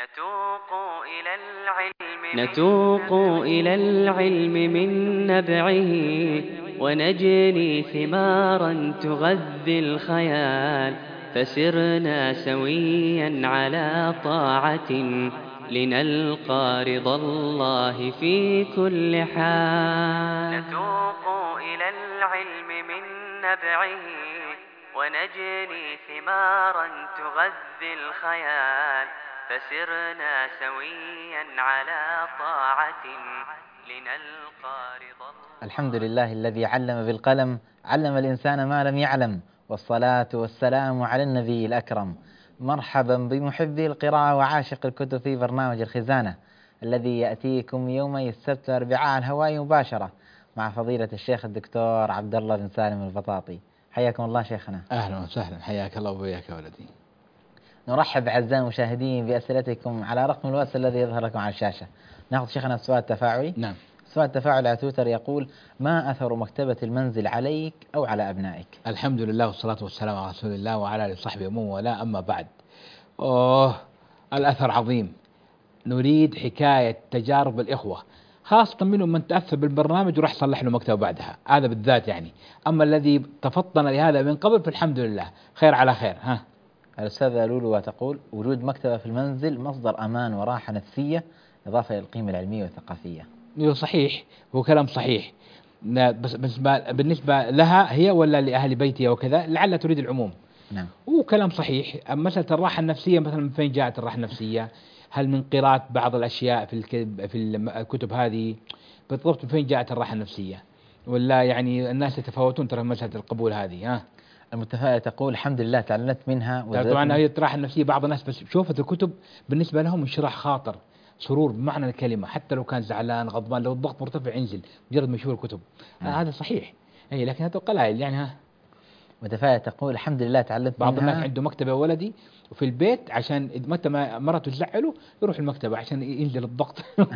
نتوق إلى العلم من نبعه، ونجني ثمارا تغذي الخيال، فسرنا سويا على طاعة لنلقى رضا الله في كل حال. نتوق إلى العلم من نبعه، ونجني ثمارا تغذي الخيال، فسرنا سويا على طاعة لنلقى رضا الله. الحمد لله الذي علم بالقلم، علم الإنسان ما لم يعلم، والصلاة والسلام على النبي الأكرم. مرحبا بمحبي القراءة وعاشق الكتب في برنامج الخزانة الذي يأتيكم يومي السبت والأربعاء على الهواء مباشرة مع فضيلة الشيخ الدكتور عبد الله بن سالم البطاطي. حياكم الله شيخنا. أهلا وسهلا، حياك الله وبياك يا ولدي. نرحب أعزائي المشاهدين بأسئلتكم على رقم الواتس الذي يظهر لكم على الشاشة. ناخذ شيخنا السؤال التفاعلي. نعم. سؤال التفاعل على تويتر يقول: ما أثر مكتبة المنزل عليك أو على أبنائك؟ الحمد لله والصلاة والسلام على رسول الله وعلى آله وصحبه ومن والاه، أما بعد. الأثر عظيم. نريد حكاية تجارب الإخوة، خاصة منهم من تأثر بالبرنامج وراح صلح له مكتبه بعدها، هذا بالذات يعني. أما الذي تفطن لهذا من قبل فالحمد لله خير على خير. الأستاذة لولو تقول: وجود مكتبة في المنزل مصدر أمان وراحة نفسية إضافة إلى القيمة العلمية والثقافية. صحيح، هو كلام صحيح. بس بالنسبة لها هي ولا لأهل بيتها وكذا، لعل تريد العموم. نعم. وكلام صحيح. مسألة الراحة النفسية مثلا، من فين جاءت الراحة النفسية؟ هل من قراءة بعض الأشياء في الكتب هذه؟ بالضبط من فين جاءت الراحة النفسية؟ ولا يعني الناس يتفاوتون ترى مسألة القبول هذه. المتفائلة تقول: الحمد لله تعلمت منها. طبعا هي الراحة النفسية بعض الناس بس شوفت الكتب بالنسبة لهم انشراح خاطر، سرور بمعنى الكلمة، حتى لو كان زعلان غضبان لو الضغط مرتفع ينزل مجرد ما يشوف الكتب. هذا صحيح. اي لكن هذا قلائل يعني. متفائلة تقول: الحمد لله تعلمت بعض منها. الناس عنده مكتبة ولدي وفي البيت، عشان متى ما مرته تزعله يروح المكتبة عشان ينزل الضغط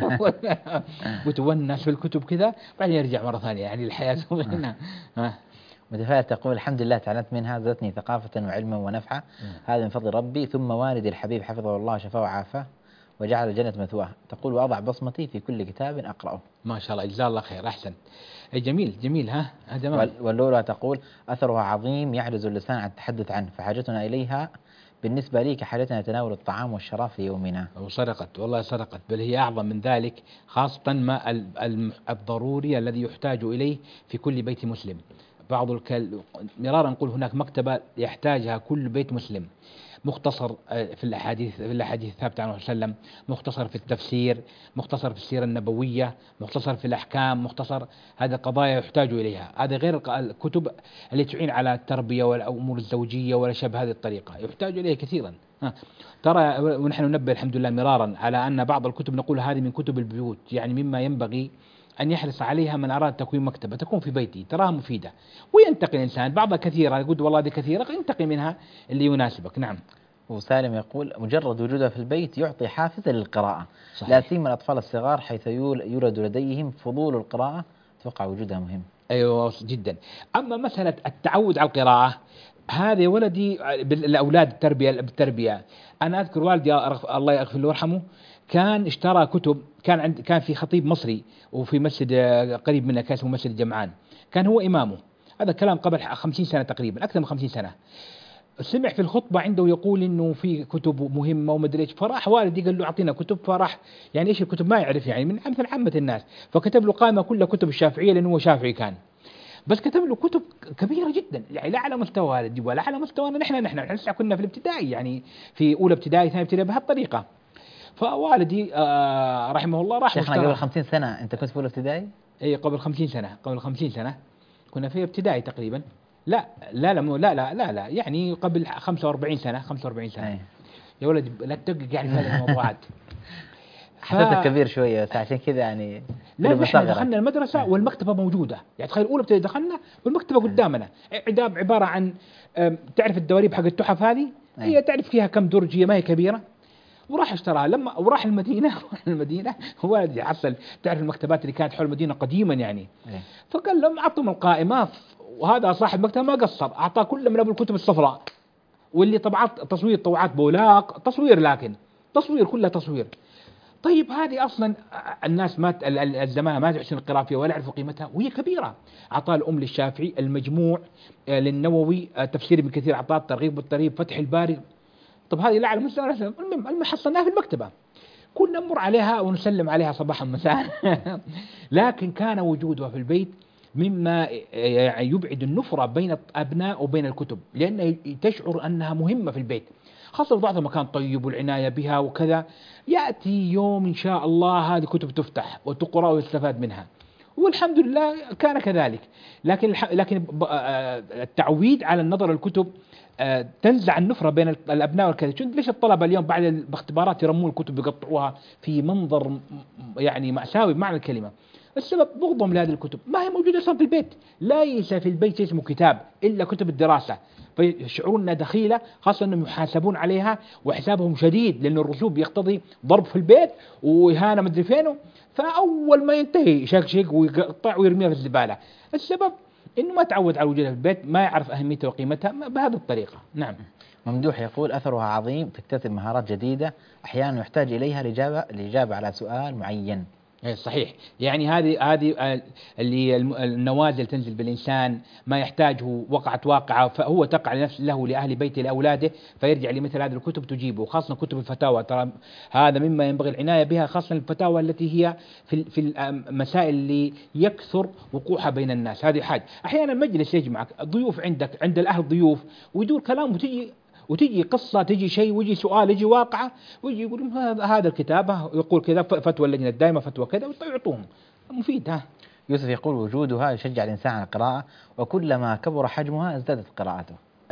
وتونس في الكتب كذا، بعدين يرجع مرة ثانية يعني الحياة هنا. متفائلة تقول: الحمد لله تعلمت منها، زادتني ثقافة وعلما ونفعا، هذا من فضل ربي، ثم والدي الحبيب حفظه الله وشفاه وعافاه وجعل الجنة مثواه. تقول: وأضع بصمتي في كل كتاب أقرأه. ما شاء الله، جزاه الله خير، أحسن. جميل جميل. هذا واللولو تقول: أثرها عظيم يعجز اللسان عن التحدث عنه، فحاجتنا إليها بالنسبة لي كحاجتنا لتناول الطعام والشراب في يومنا. وصدقت والله صدقت، بل هي أعظم من ذلك، خاصة ما الضروري الذي يحتاج إليه في كل بيت مسلم. مرارا نقول هناك مكتبة يحتاجها كل بيت مسلم، مختصر في الأحاديث الثابتة عنه صلى الله عليه وسلم، مختصر في التفسير، مختصر في السيرة النبوية، مختصر في الأحكام، مختصر. هذه قضايا يحتاج إليها، هذا غير الكتب التي تعين على التربية والأمور الزوجية ولا شبه هذه الطريقة، يحتاج إليها كثيرا. ترى ونحن ننبه الحمد لله مرارا على أن بعض الكتب نقول هذه من كتب البيوت، يعني مما ينبغي أن يحرص عليها من أراد تكوين مكتبة تكون في بيتي، تراها مفيدة، وينتقي الإنسان بعضها كثيرة يقول والله دي كثيرة، ينتقي منها اللي يناسبك. نعم. وسالم يقول: مجرد وجودها في البيت يعطي حافز للقراءة، صحيح. لا سيما الأطفال الصغار حيث يولد لديهم فضول القراءة، أتوقع وجودها مهم. أيوة جدا. أما مسألة التعود على القراءة هذا يا ولدي بالأولاد، بالتربية. أنا أذكر والدي الله يغفر له ويرحمه كان اشترى كتب، كان في خطيب مصري وفي مسجد قريب منه كان اسمه مسجد الجمعان، كان هو إمامه. هذا كلام قبل 50 سنة تقريبا، أكثر من 50 سنة. سمع في الخطبة عنده يقول إنه في كتب مهمة ومدري إيش، فراح والدي قال له أعطينا كتب، فراح يعني إيش الكتب ما يعرف يعني من مثل عامة الناس، فكتب له قائمة كلها كتب الشافعية لأنه هو شافعي كان، بس كتب له كتب كبيرة جدا يعني لا على مستوى والدي ولا على مستوانا نحن لسه كنا في الابتدائي يعني في أولى ابتدائي ثاني ابتدائي بهالطريقة. فوالدي رحمه الله راح شيخنا قبل 50 سنة أنت كنت في أولى ابتدائي؟ إيه قبل 50 سنة، قبل 50 سنة كنا في ابتدائي تقريبا. لا لا لا لا لا لا, لا يعني قبل 45 سنة 45 سنة. أي. يا ولد لا تدقق يعني في هذه الموضوعات. حسيتك كبير شوية بس عشان كذا يعني. لا نحن دخلنا المدرسة والمكتبة موجودة، يعني تخيل أولى ابتدائي دخلنا والمكتبة قدامنا، عبارة عن تعرف الدواليب حق التحف هذه، هي تعرف فيها كم درج، هي ما هي كبيرة. وراح اشتراها لما وراح المدينة هو حصل تعرف المكتبات اللي كانت حول المدينة قديما يعني. فقال لهم أعطهم القائمة، وهذا صاحب المكتبة ما قصر، أعطاه كل من أبو الكتب الصفراء واللي طبعات تصوير طبعات بولاق تصوير، لكن تصوير، كلها تصوير. طيب هذه أصلا الناس ما الزمان ما تحسن القراءة فيها ولا يعرفوا قيمتها، وهي كبيرة. أعطاه الأم للشافعي، المجموع للنووي، تفسير ابن كثير أعطاه، الترغيب والترهيب، فتح الباري. طب هذه لا على مستوى، المهم حصلناها في المكتبة، كنا نمر عليها ونسلم عليها صباحا مساء. لكن كان وجودها في البيت مما يبعد النفرة بين الأبناء وبين الكتب، لأن تشعر أنها مهمة في البيت، خاصة ضعف مكان طيب والعناية بها وكذا. يأتي يوم إن شاء الله هذه كتب تفتح وتقرأ ويستفاد منها، والحمد لله كان كذلك. لكن التعويد على النظر الكتب تنزع النفرة بين الأبناء والكذا. ليش الطلبة اليوم بعد الاختبارات يرمون الكتب يقطعوها في منظر يعني مأساوي بمعنى الكلمة؟ السبب بغضهم لهذه الكتب، ما هي موجودة أصلا في البيت. ليس في البيت اسمه كتاب إلا كتب الدراسة، فيشعرون أنها دخيلة، خاصة أنهم يحاسبون عليها وحسابهم شديد، لأن الرسوب يقتضي ضرب في البيت وإهانة مدري فينه، فأول ما ينتهي يشقشق ويقطع ويرميها في الزبالة. السبب إنه ما تعود على وجودها في البيت، ما يعرف أهميتها وقيمتها بهذه الطريقة. نعم. ممدوح يقول أثرها عظيم، تكتسب مهارات جديدة، أحيانا يحتاج إليها الإجابة على سؤال معين. صحيح، يعني هذه اللي النوازل تنزل بالإنسان، ما يحتاجه وقعت واقعة فهو تقع لنفسه له لأهل بيته لأولاده، فيرجع لمثل هذه الكتب تجيبه، خاصة كتب الفتاوى. ترى هذا مما ينبغي العناية بها، خاصة الفتاوى التي هي في المسائل اللي يكثر وقوعها بين الناس. هذه حاجة. أحيانا مجلس يجمعك ضيوف عندك، عند الأهل ضيوف، ويدور كلام وتجي قصة، تجي شيء، ويجي سؤال، يجي واقعة، ويجي يقول هذا الكتاب يقول كذا، فتوى اللجنة الدائمة فتوى كذا، ويعطوهم مفيد. يوسف يقول وجودها يشجع الإنسان على القراءة، وكلما كبر حجمها ازدادت قراءته.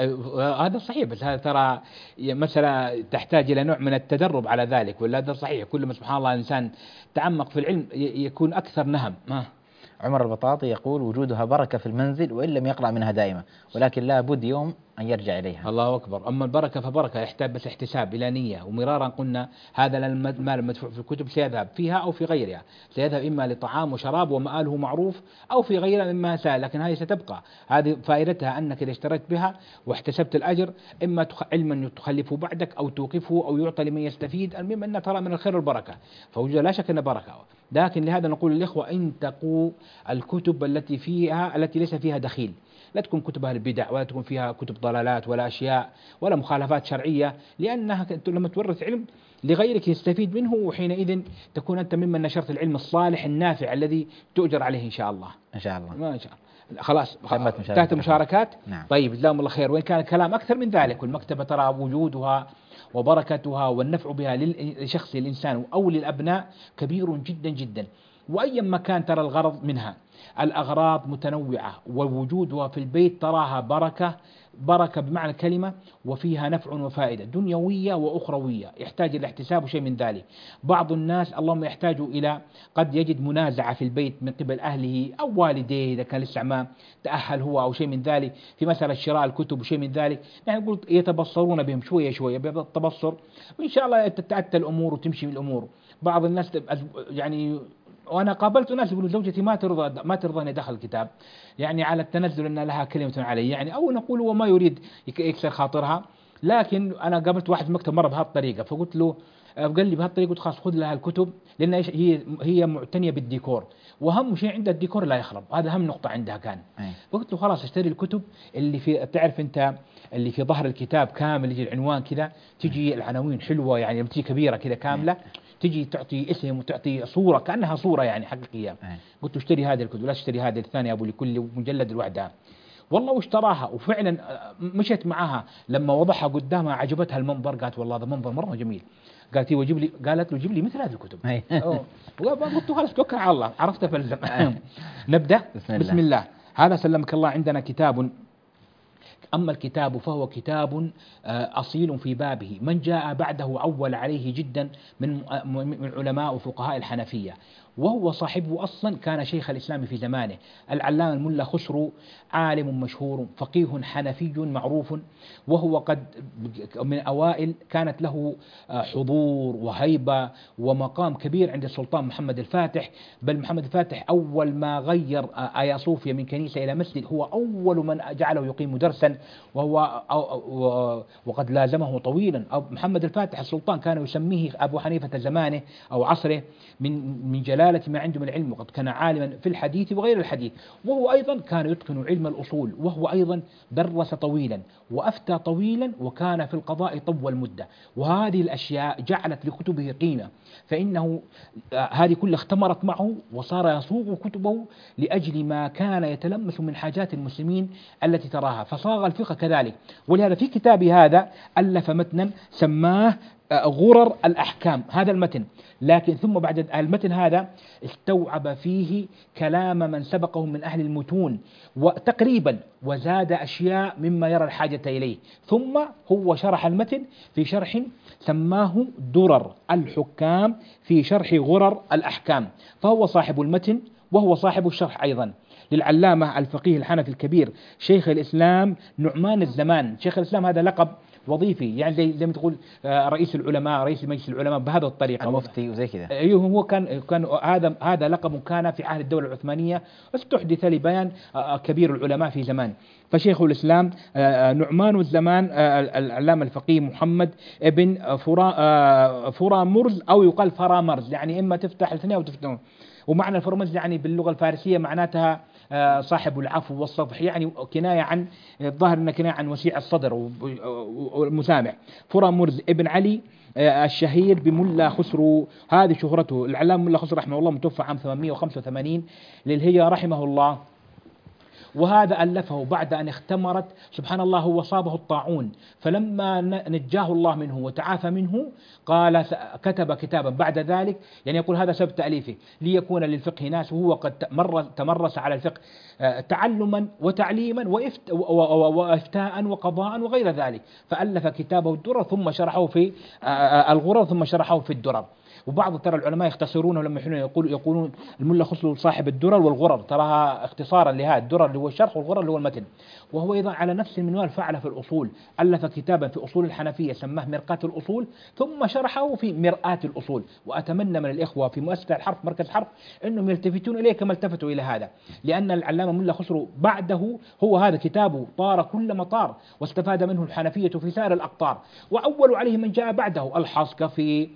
هذا صحيح، بس هذا ترى مسألة تحتاج إلى نوع من التدرب على ذلك، ولا هذا صحيح. كل ما سبحان الله الإنسان تعمق في العلم يكون أكثر نهم. عمر البطاطي يقول وجودها بركة في المنزل، وإن لم يقرأ منها دائما، ولكن لا بد يوم أن يرجع إليها. الله أكبر. أما البركة فبركة يحتاج بس احتساب إلى نية، ومرارا قلنا هذا المال المدفوع في الكتب سيذهب فيها أو في غيرها، سيذهب إما لطعام وشراب ومآله معروف، أو في غيرها مما سهل، لكن هذه ستبقى. هذه فائدتها أنك إذا اشتريت بها واحتسبت الأجر، إما علما تخلفه بعدك أو توقفه أو يعطى لمن يستفيد، المهم أنها ترى من الخير والبركة، فوجود لا شك أن بركة. لكن لهذا نقول للإخوة انتقوا الكتب التي ليس فيها دخيل، لا تكون كتب أهل البدع، ولا تكون فيها كتب ضلالات ولا أشياء ولا مخالفات شرعية، لأنها لما تورث علم لغيرك يستفيد منه، وحينئذ تكون أنت ممن نشرت العلم الصالح النافع الذي تؤجر عليه إن شاء الله. إن شاء الله. ما إن شاء الله. خلاص انتهت المشاركات. نعم. طيب جزاهم الله خير. وإن كان الكلام أكثر من ذلك، والمكتبة ترى وجودها وبركتها والنفع بها للشخص الإنسان أو للأبناء كبير جدا جدا، وأي مكان ترى الغرض منها. الأغراض متنوعة، ووجودها في البيت تراها بركة بمعنى الكلمة، وفيها نفع وفائدة دنيوية وأخروية، يحتاج إلى احتساب شيء من ذلك. بعض الناس اللهم يحتاج إلى، قد يجد منازعة في البيت من قبل أهله أو والديه إذا كان لسه ما تأهل هو أو شيء من ذلك في مسألة شراء الكتب وشيء من ذلك، يعني نقول يتبصرون بهم شوية شوية بالتبصر، وإن شاء الله تتأتى الأمور وتمشي الأمور. بعض الناس يعني، وأنا قابلت ناس يقولوا زوجتي ما ترضى أن يدخل الكتاب، يعني على التنزل أن لها كلمة عليه، يعني أو نقول هو ما يريد يكسر خاطرها. لكن أنا قابلت واحد في المكتب مرة بهذه الطريقة، فقلت له، قال لي بهذه الطريقة، قلت خلاص خذ لها الكتب، لأن هي معتنية بالديكور، وأهم شيء عندها الديكور لا يخرب، هذا أهم نقطة عندها كان. فقلت له خلاص اشتري الكتب اللي في، تعرف أنت اللي في ظهر الكتاب كامل يجي العنوان كذا، تجي العناوين حلوة يعني بتجي كبيرة كذا كاملة، تجي تعطي اسم وتعطي صورة كأنها صورة يعني حقيقية. قلت له اشتري هذه الكتب، لا تشتري هذه الثانية أبو لكل مجلد الوحدة. والله واشتراها، وفعلا مشت معها، لما وضعها قدامها عجبتها المنظر، قالت والله هذا منظر مرة جميل، قالت له جيب لي مثل هذه الكتب. قلت له خلاص توكل على الله، عرفت فلزم. نبدأ. بسم الله. هذا سلمك الله عندنا كتاب. أما الكتاب فهو كتاب أصيل في بابه، من جاء بعده عول عليه جدا من علماء وفقهاء الحنفية، وهو صاحبه أصلا كان شيخ الإسلام في زمانه، العلامة الملا خسرو، عالم مشهور فقيه حنفي معروف، وهو قد من أوائل كانت له حضور وهيبة ومقام كبير عند السلطان محمد الفاتح. بل محمد الفاتح أول ما غير آيا صوفيا من كنيسة إلى مسجد هو أول من جعله يقيم درسا، وقد لازمه طويلا. محمد الفاتح السلطان كان يسميه أبو حنيفة زمانه أو عصره من جلالة ما عنده من العلم، وقد كان عالما في الحديث وغير الحديث. وهو أيضا كان يتقن علم الأصول، وهو أيضا درس طويلا وأفتى طويلا، وكان في القضاء طول مدة. وهذه الأشياء جعلت لكتبه قيمة، فإنه هذه كلها اختمرت معه، وصار يصوغ كتبه لأجل ما كان يتلمس من حاجات المسلمين التي تراها، فصاغ الفقه كذلك. ولهذا في كتابه هذا ألف متنا سماه غرر الأحكام، هذا المتن. لكن ثم بعد المتن هذا استوعب فيه كلام من سبقه من أهل المتون وتقريبا، وزاد أشياء مما يرى الحاجة إليه. ثم هو شرح المتن في شرح سماه درر الحكام في شرح غرر الأحكام، فهو صاحب المتن وهو صاحب الشرح أيضا للعلامة الفقيه الحنفي الكبير شيخ الإسلام نعمان الزمان. شيخ الإسلام هذا لقب وظيفي، يعني زي ما تقول رئيس العلماء، رئيس مجلس العلماء بهذا الطريقة، المفتي وزي كذا. ايوه، هو كان هذا لقب كان في عهد الدولة العثمانية، استحدث لبيان كبير العلماء في زمان. فشيخ الإسلام نعمان الزمان العلامة الفقيه محمد ابن فرامرز، أو يقال فرامرز، يعني إما تفتح الاثنين أو تفتحون. ومعنى الفرامرز يعني باللغة الفارسية معناتها صاحب العفو والصفح، يعني كناية عن الظاهر أنها كناية عن وسيع الصدر والمسامح. فرامرز ابن علي الشهير بملا خسرو، هذه شهرته. العلامة ملا خسرو رحمه الله متوفى عام 885 للهجرة رحمه الله، وهذا ألفه بعد أن اختمرت سبحان الله، هو صابه الطاعون، فلما نجاه الله منه وتعافى منه قال كتب كتابا بعد ذلك، يعني يقول هذا سبب تأليفه ليكون للفقه ناس، وهو قد تمرس على الفقه تعلما وتعليما وإفتاء وقضاء وغير ذلك، فألف كتابه الدرر ثم شرحه في الغرر ثم شرحه في الدرر. وبعض ترى العلماء يختصرونه لما يقولون الملا خسرو صاحب الدرر والغرر، تراها اختصارا لهذا، الدرر اللي هو الشرح والغرر اللي هو المتن. وهو أيضا على نفس المنوال فعل في الأصول، ألف كتابا في أصول الحنفية سماه مرقاة الأصول، ثم شرحه في مرآة الأصول. وأتمنى من الإخوة في مؤسسة الحرف مركز حرف أنهم يلتفتون إليه كما التفتوا إلى هذا، لأن العلامة ملا خسرو بعده هو هذا كتابه طار كل مطار، واستفاد منه الحنفية في سائر الأقطار. وأول عليه من جاء بعده الحصكفي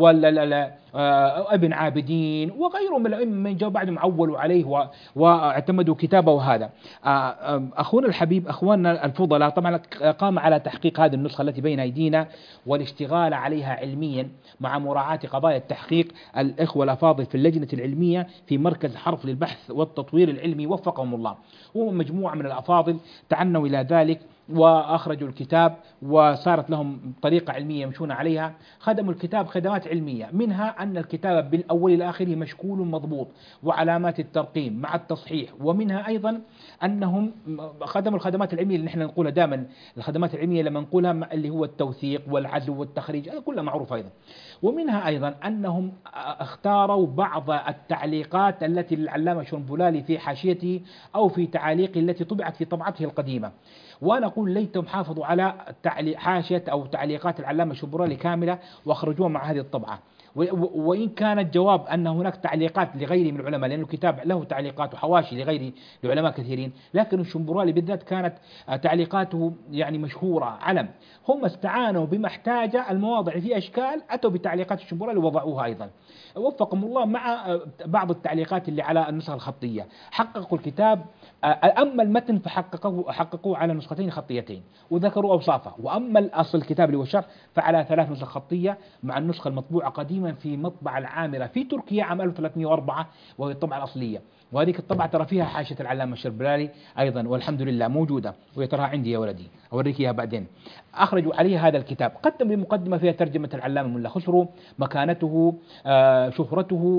ابن عابدين وغيرهم من الأئمة من جاء بعدهم عولوا عليه واعتمدوا كتابه هذا. أخونا الحبيب، أخواننا الفضلاء، طبعا قام على تحقيق هذه النسخة التي بين أيدينا والاشتغال عليها علميا مع مراعاة قضايا التحقيق الإخوة الأفاضل في اللجنة العلمية في مركز حرف للبحث والتطوير العلمي وفقهم الله، ومجموعة من الأفاضل تعنوا إلى ذلك وأخرجوا الكتاب، وصارت لهم طريقة علمية يمشون عليها. خدموا الكتاب خدمات علمية، منها أن الكتاب بالأول إلى آخره مشكول مضبوط وعلامات الترقيم مع التصحيح، ومنها أيضا أنهم خدموا الخدمات العلمية اللي نحن نقولها دائما، الخدمات العلمية لما نقولها اللي هو التوثيق والعزو والتخريج، هذا كله معروف أيضا. ومنها أيضا أنهم اختاروا بعض التعليقات التي للعلامة شنبلالي في حاشيته أو في تعاليقه التي طبعت في طبعته القديمة. وأنا أقول ليتهم حافظوا على حاشية أو تعليقات العلامة شنبلالي كاملة وأخرجوها مع هذه الطبعة. وإن كان الجواب أن هناك تعليقات لغيره من العلماء، لأن الكتاب له تعليقات وحواشي لغيره لعلماء كثيرين، لكن الشنبلالي بالذات كانت تعليقاته يعني مشهورة علم. هم استعانوا بما احتاج المواضع في أشكال، أتوا بتعليقات الشنبلالي ووضعوها أيضا، وفقهم الله، مع بعض التعليقات اللي على النسخة الخطية. حققوا الكتاب، أما المتن فحققوه على نسختين خطيتين وذكروا أوصافه، وأما الأصل الكتاب اللي هو الشرح فعلى 3 نسخ خطية مع النسخة المطبوعة قديما في مطبعة العامرة في تركيا عام 1304، وهي الطبعة الأصلية. وهذيك الطبعة ترى فيها حاشية العلامة الشنبلالي أيضا، والحمد لله موجودة، وهي تراها عندي يا ولدي، أوريك إياها بعدين. أخرجوا عليه هذا الكتاب، قدم بمقدمة فيها ترجمة العلامة ملا خسرو، مكانته، شهرته،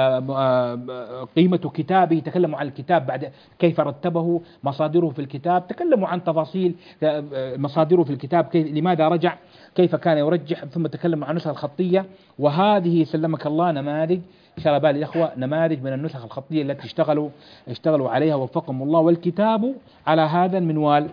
قيمة كتابه، تكلموا عن الكتاب بعد كيف رتبه، مصادره في الكتاب، تكلموا عن تفاصيل مصادره في الكتاب، لماذا رجع، كيف كان يرجح، ثم تكلموا عن النسخة الخطية. وهذه سلمك الله نماذج شربال الأخوة نماذج من النسخ الخطية التي اشتغلوا عليها وفقهم الله. والكتاب على هذا المنوال،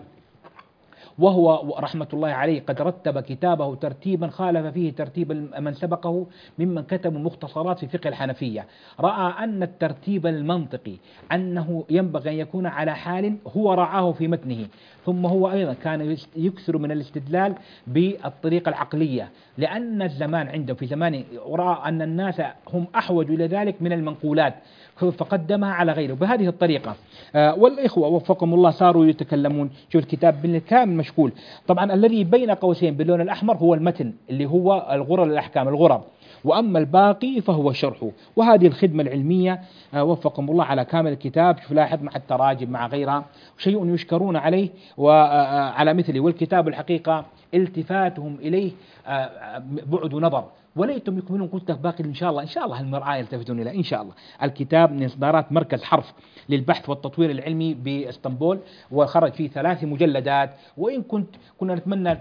وهو رحمة الله عليه قد رتب كتابه ترتيبا خالف فيه ترتيب من سبقه ممن كتبوا مختصرات في فقه الحنفية. رأى أن الترتيب المنطقي أنه ينبغي أن يكون على حال هو رعاه في متنه، ثم هو أيضا كان يكثر من الاستدلال بالطريقة العقلية، لأن الزمان عنده في زمانه رأى أن الناس هم أحوج إلى ذلك من المنقولات، فقدمها على غيره بهذه الطريقة. والإخوة وفقهم الله صاروا يتكلمون، شوف الكتاب بالكامل مشكول. طبعا الذي بين قوسين باللون الأحمر هو المتن اللي هو الغرر الأحكام الغرر، وأما الباقي فهو شرحه. وهذه الخدمة العلمية وفقهم الله على كامل الكتاب. شوف لاحظ مع التراجم مع غيرها شيء يشكرون عليه وعلى مثله. والكتاب الحقيقة التفاتهم إليه بعد نظر، وليتم يكملون. قلت باقي إن شاء الله المرآة يلتفتون إلى إن شاء الله. الكتاب من إصدارات مركز حرف للبحث والتطوير العلمي بإسطنبول، وخرج فيه 3 مجلدات. وإن كنا نتمنى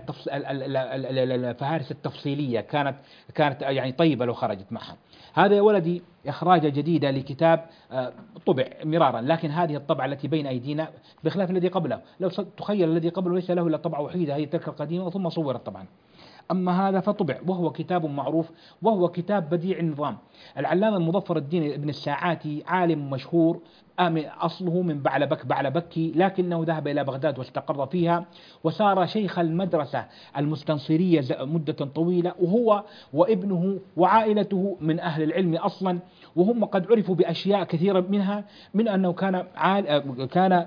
الفهارس التفصيلية كانت يعني طيبة لو خرجت معها. هذا يا ولدي إخراج جديدة لكتاب طبع مرارا، لكن هذه الطبعة التي بين أيدينا بخلاف الذي قبله. لو تخيل الذي قبله ليس له إلا طبعة وحيدة، هي تلك القديمة ثم صورت طبعا. أما هذا فطبع وهو كتاب معروف، وهو كتاب بديع النظام. العلامة مظفر الدين ابن الساعاتي عالم مشهور أصله من بعلبكي، لكنه ذهب إلى بغداد واستقر فيها، وصار شيخ المدرسة المستنصرية مدة طويلة، وهو وابنه وعائلته من أهل العلم أصلا، وهم قد عرفوا بأشياء كثيرة منها، من أنه كان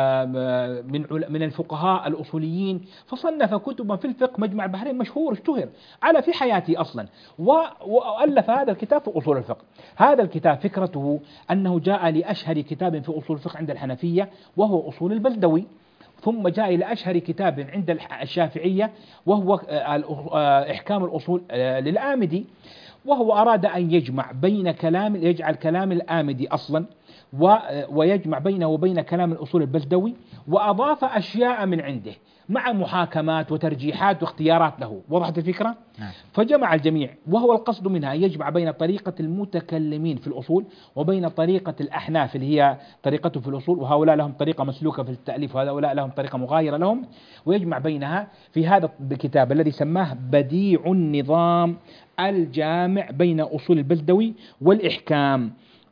من الفقهاء الأصوليين، فصنف كتبا في الفقه. مجمع البحرين مشهور اشتهر في حياته أصلا، وألف هذا الكتاب في أصول الفقه. هذا الكتاب فكرته أنه جاء لأشهر كتاب في أصول الفقه عند الحنفية وهو أصول البلدوي، ثم جاء إلى أشهر كتاب عند الشافعية وهو إحكام الأصول للآمدي. وهو أراد أن يجعل كلام الآمدي أصلا ويجمع بينه وبين كلام الأصول البلدوي، وأضاف أشياء من عنده مع محاكمات وترجيحات واختيارات له. وضحت الفكرة؟ فجمع الجميع، وهو القصد منها أن يجمع بين طريقة المتكلمين في الأصول وبين طريقة الأحناف اللي هي طريقته في الأصول، وهؤلاء لهم طريقة مسلوكة في التأليف وهؤلاء لهم طريقة مغايرة لهم، ويجمع بينها في هذا الكتاب الذي سماه بديع النظام الجامع بين أصول البلدوي والإحكام.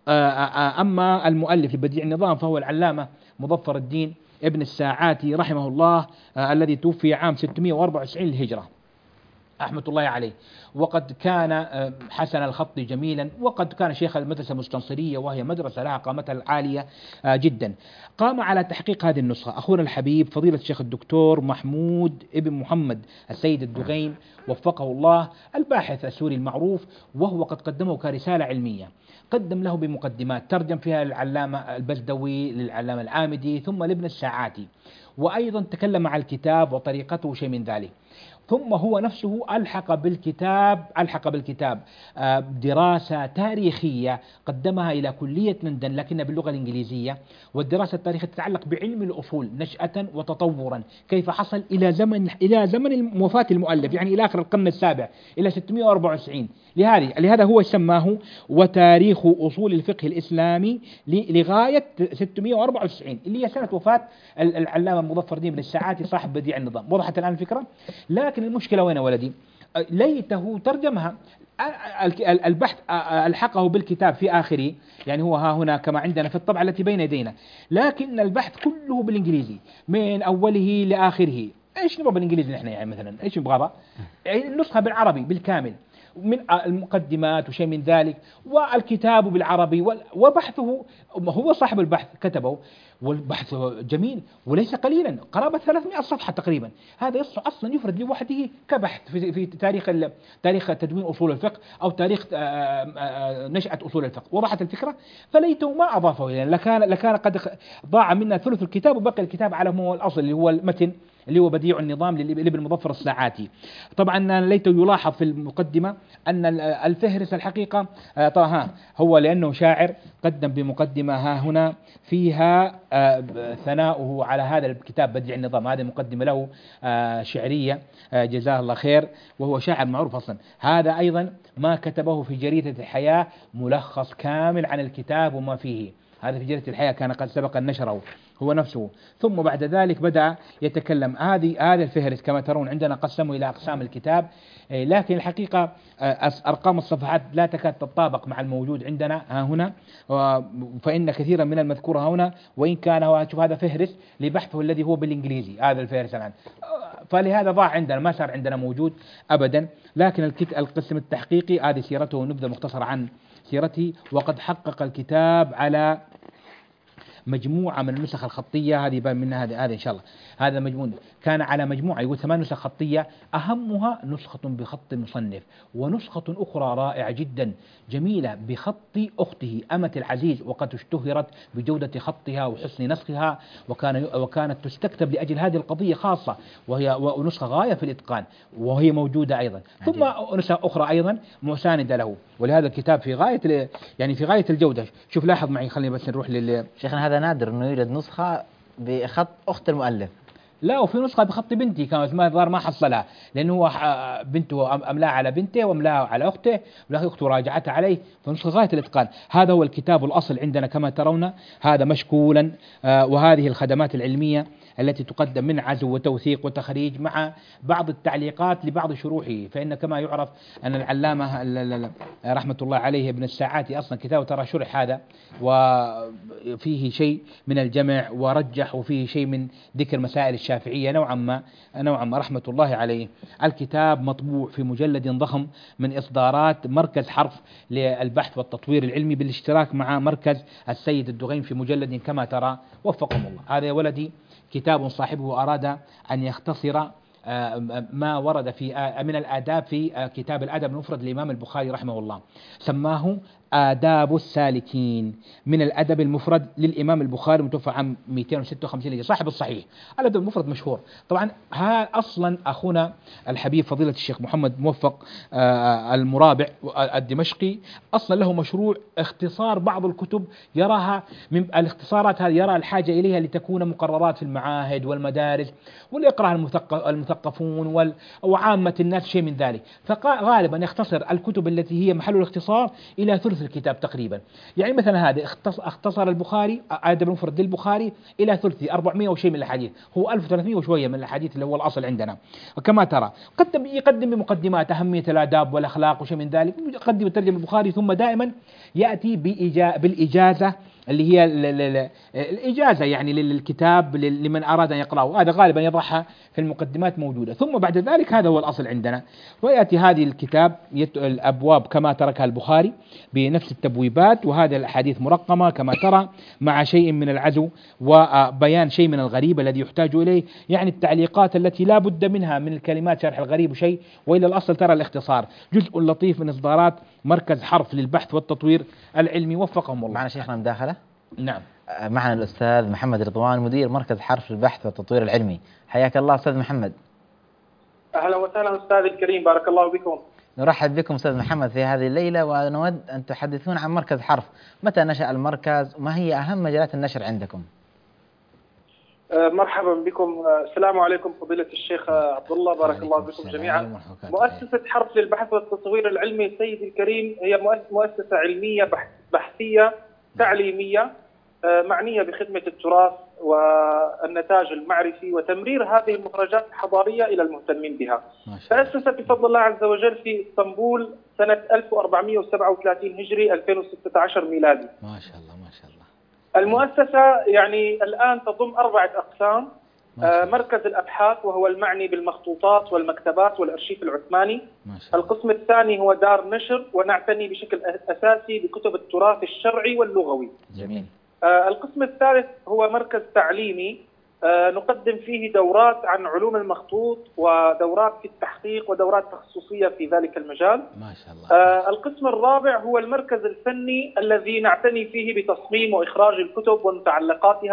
أما المؤلف لبديع النظام فهو العلامة مظفر الدين ابن الساعاتي رحمه الله، الذي توفي عام 694 للهجرة رحمة الله عليه. وقد كان حسن الخط جميلا، وقد كان شيخ المدرسة المستنصرية، وهي مدرسة لها قامتها العالية جدا. قام على تحقيق هذه النسخة أخونا الحبيب فضيلة الشيخ الدكتور محمود ابن محمد السيد الدغين وفقه الله، الباحث السوري المعروف، وهو قد قدمه كرسالة علمية. قدم له بمقدمات ترجم فيها للعلامة البزدوي، للعلامة العامدي، ثم لابن الساعاتي، وأيضا تكلم عن الكتاب وطريقته شيء من ذلك. ثم هو نفسه ألحق بالكتاب دراسة تاريخية قدمها إلى كلية لندن لكن باللغة الإنجليزية. والدراسة التاريخية تتعلق بعلم الأصول نشأة وتطورا، كيف حصل إلى زمن وفاة المؤلف، يعني إلى آخر القرن السابع إلى 694. لهذا هو سماه وتاريخ أصول الفقه الإسلامي لغاية 694 اللي هي سنة وفاة العلامة مظفر الدين بن الساعاتي صاحب بديع النظام. وضحت الآن الفكرة؟ لكن المشكلة وين ولدي؟ ليته ترجمها. البحث ألحقه بالكتاب في آخره، يعني هو ها هنا كما عندنا في الطبعة التي بين يدينا، لكن البحث كله بالإنجليزي من أوله لآخره. إيش نبغى بالإنجليزي نحن؟ يعني مثلا إيش نبغى؟ النسخة بالعربي بالكامل من المقدمات وشيء من ذلك، والكتاب بالعربي، وبحثه هو صاحب البحث كتبه، والبحث جميل وليس قليلا، قرابة 300 صفحة تقريبا. هذا أصلا يفرد لوحده كبحث في تاريخ تدوين أصول الفقه أو تاريخ نشأة أصول الفقه. وضحت الفكرة؟ فليته ما أضافه إلينا، لكان قد ضاع منا ثلث الكتاب وبقي الكتاب على هو الأصل اللي هو المتن اللي هو بديع النظام لابن مظفر الساعاتي. طبعا ليت يلاحظ في المقدمة أن الفهرس الحقيقة طه هو لأنه شاعر قدم بمقدمة ها هنا فيها ثناؤه على هذا الكتاب بديع النظام، هذه مقدمة له شعرية جزاه الله خير، وهو شاعر معروف أصلا. هذا أيضا ما كتبه في جريدة الحياة ملخص كامل عن الكتاب وما فيه، هذا في جريدة الحياة كان قد سبق أن نشره هو نفسه. ثم بعد ذلك بدأ يتكلم. هذا الفهرس كما ترون عندنا قسمه إلى أقسام الكتاب، لكن الحقيقة أرقام الصفحات لا تكاد تتطابق مع الموجود عندنا ها هنا، فإن كثيرا من المذكور هنا وإن كان هو شوف هذا فهرس لبحثه الذي هو بالإنجليزي، هذا الفهرس الآن، فلهذا ضاع عندنا ما صار عندنا موجود أبدا. لكن القسم التحقيقي هذه سيرته نبذة مختصرة عن سيرته، وقد حقق الكتاب على مجموعة من النسخ الخطية، هذه من هذه إن شاء الله هذا مجموع كان على مجموعة يقول 8 نسخ خطية، أهمها نسخة بخط المصنف، ونسخة أخرى رائعة جدا جميلة بخط أخته أمة العزيز، وقد اشتهرت بجودة خطها وحسن نسخها، وكانت تستكتب لأجل هذه القضية خاصة، وهي نسخة غاية في الإتقان وهي موجودة أيضا. ثم نسخة أخرى أيضا مساندة له، ولهذا الكتاب في غاية يعني في غاية الجودة. شوف لاحظ معي، خلينا بس نروح شيخنا هذا نادر أنه يوجد نسخة بخط أخت المؤلف. لا، وفي نسخة بخط بنتي كانت ما حصلها، لأنه هو بنته أملاها على بنته وأملاها على أخته، ولا أخته راجعتها عليه، فنسخة غاية الإتقان. هذا هو الكتاب الأصل عندنا كما ترون، هذا مشكولا، وهذه الخدمات العلمية التي تقدم من عزو وتوثيق وتخريج مع بعض التعليقات لبعض شروحه. فإن كما يعرف أن العلامة رحمة الله عليه ابن الساعاتي أصلا كتابه ترى شرح هذا، وفيه شيء من الجمع ورجح، وفيه شيء من ذكر مسائل الشافعية نوعا ما رحمة الله عليه. الكتاب مطبوع في مجلد ضخم من إصدارات مركز حرف للبحث والتطوير العلمي بالاشتراك مع مركز السيد الدغيم في مجلد كما ترى، وفقهم الله. هذا يا ولدي كتاب صاحبه أراد أن يختصر ما ورد في من الآداب في كتاب الأدب المفرد للإمام البخاري رحمه الله، سماه آداب السالكين من الأدب المفرد للإمام البخاري، متوفى عام 256 صاحب الصحيح. الأدب المفرد مشهور طبعا. ها أصلا أخونا الحبيب فضيلة الشيخ محمد موفق المرابع الدمشقي أصلا له مشروع اختصار بعض الكتب، يراها من الاختصارات هذه يرى الحاجة إليها لتكون مقررات في المعاهد والمدارس، وليقرأها المثقفون وعامة الناس شيء من ذلك. فغالبا يختصر الكتب التي هي محل الاختصار إلى ثلث الكتاب تقريبا. يعني مثلا هذا اختصر البخاري أدب المفرد للبخاري إلى ثلثه 400 وشيء من الأحاديث، هو 1300 وشوية من الأحاديث اللي هو الأصل عندنا. وكما ترى يقدم بمقدمات أهمية الآداب والأخلاق وشيء من ذلك، يقدم ترجمة البخاري، ثم دائما يأتي بالإجازة اللي هي الإجازة يعني للكتاب لمن أراد أن يقرأه، هذا غالبا يضعها في المقدمات موجودة. ثم بعد ذلك هذا هو الأصل عندنا، ويأتي هذه الكتاب الأبواب كما تركها البخاري بنفس التبويبات، وهذا الأحاديث مرقمة كما ترى مع شيء من العزو وبيان شيء من الغريب الذي يحتاج إليه، يعني التعليقات التي لا بد منها من الكلمات شرح الغريب وشيء، وإلى الأصل ترى الاختصار. جزء لطيف من إصدارات مركز حرف للبحث والتطوير العلمي، وفقهم الله. معنا شيخنا مداخلة؟ نعم، معنا الأستاذ محمد رضوان مدير مركز حرف للبحث والتطوير العلمي. حياك الله أستاذ محمد. أهلا وسهلا أستاذ الكريم، بارك الله بكم. نرحب بكم أستاذ محمد في هذه الليلة، ونود أن تحدثون عن مركز حرف. متى نشأ المركز وما هي أهم مجالات النشر عندكم؟ مرحبا بكم. السلام عليكم فضيلة الشيخ عبد الله، بارك الله بكم جميعا. مؤسسة حرف للبحث والتطوير العلمي سيدي الكريم هي مؤسسة علمية بحثية تعليمية معنية بخدمة التراث والنتاج المعرفي وتمرير هذه المخرجات الحضارية إلى المهتمين بها. تأسست بفضل الله عز وجل في اسطنبول سنة 1437 هجري 2016 ميلادي. ما شاء الله ما شاء الله. المؤسسة يعني الآن تضم 4 أقسام. مركز الأبحاث وهو المعني بالمخطوطات والمكتبات والأرشيف العثماني. القسم الثاني هو دار نشر، ونعتني بشكل أساسي بكتب التراث الشرعي واللغوي. جميل. القسم الثالث هو مركز تعليمي، نقدم فيه دورات عن علوم المخطوط ودورات في التحقيق ودورات تخصصية في ذلك المجال. ما شاء الله. القسم الرابع هو المركز الفني الذي نعتني فيه بتصميم وإخراج الكتب ومتعلقاتها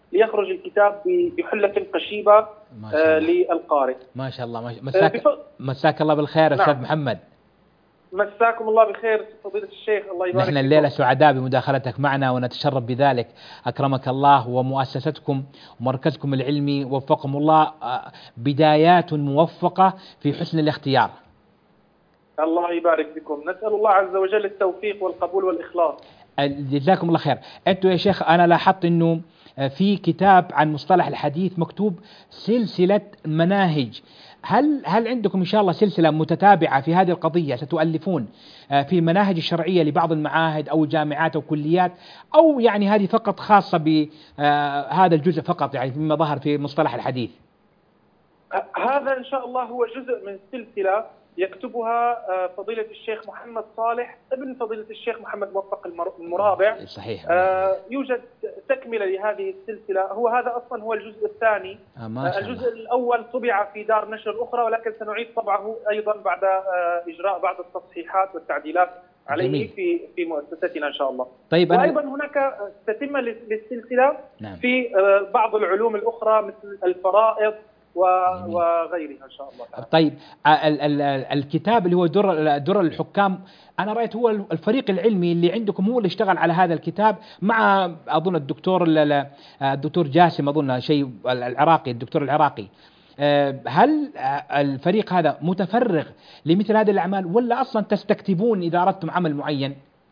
ليخرج الكتاب بحلة قشيبة للقارئ. ما شاء الله. مساك الله بالخير أستاذ نعم. محمد. مساكم الله بخير فضيلة الشيخ، الله يبارك نحن الليلة سعداء بمداخلتك معنا ونتشرف بذلك، أكرمك الله، ومؤسستكم ومركزكم العلمي وفقكم الله بدايات موفقة في حسن الاختيار. الله يبارك بكم، نسأل الله عز وجل التوفيق والقبول والإخلاص. جزاكم الله خير. أنتم يا شيخ أنا لاحظت أنه في كتاب عن مصطلح الحديث مكتوب سلسلة مناهج، هل عندكم إن شاء الله سلسلة متتابعة في هذه القضية ستؤلفون في المناهج الشرعية لبعض المعاهد أو جامعات أو كليات، أو يعني هذه فقط خاصة بهذا الجزء فقط يعني مما ظهر في مصطلح الحديث؟ هذا إن شاء الله هو جزء من سلسلة يكتبها فضيلة الشيخ محمد صالح ابن فضيلة الشيخ محمد موفق المرابع. صحيح. يوجد تكملة لهذه السلسلة، هذا أصلا هو الجزء الثاني. الجزء الأول طبع في دار نشر أخرى، ولكن سنعيد طبعه أيضا بعد إجراء بعض التصحيحات والتعديلات عليه جميل. في مؤسستنا إن شاء الله. طيب وأيضا هناك تتمة للسلسلة نعم. في بعض العلوم الأخرى مثل الفرائض وغيرها إن شاء الله. طيب الكتاب اللي هو در الحكام، أنا رأيت هو الفريق العلمي اللي عندكم هو اللي اشتغل على هذا الكتاب مع أظن الدكتور جاسم، أظن شيء العراقي، الدكتور العراقي. هل الفريق هذا متفرغ لمثل هذه الأعمال ولا أصلا تستكتبون إذا أردتم عمل معين؟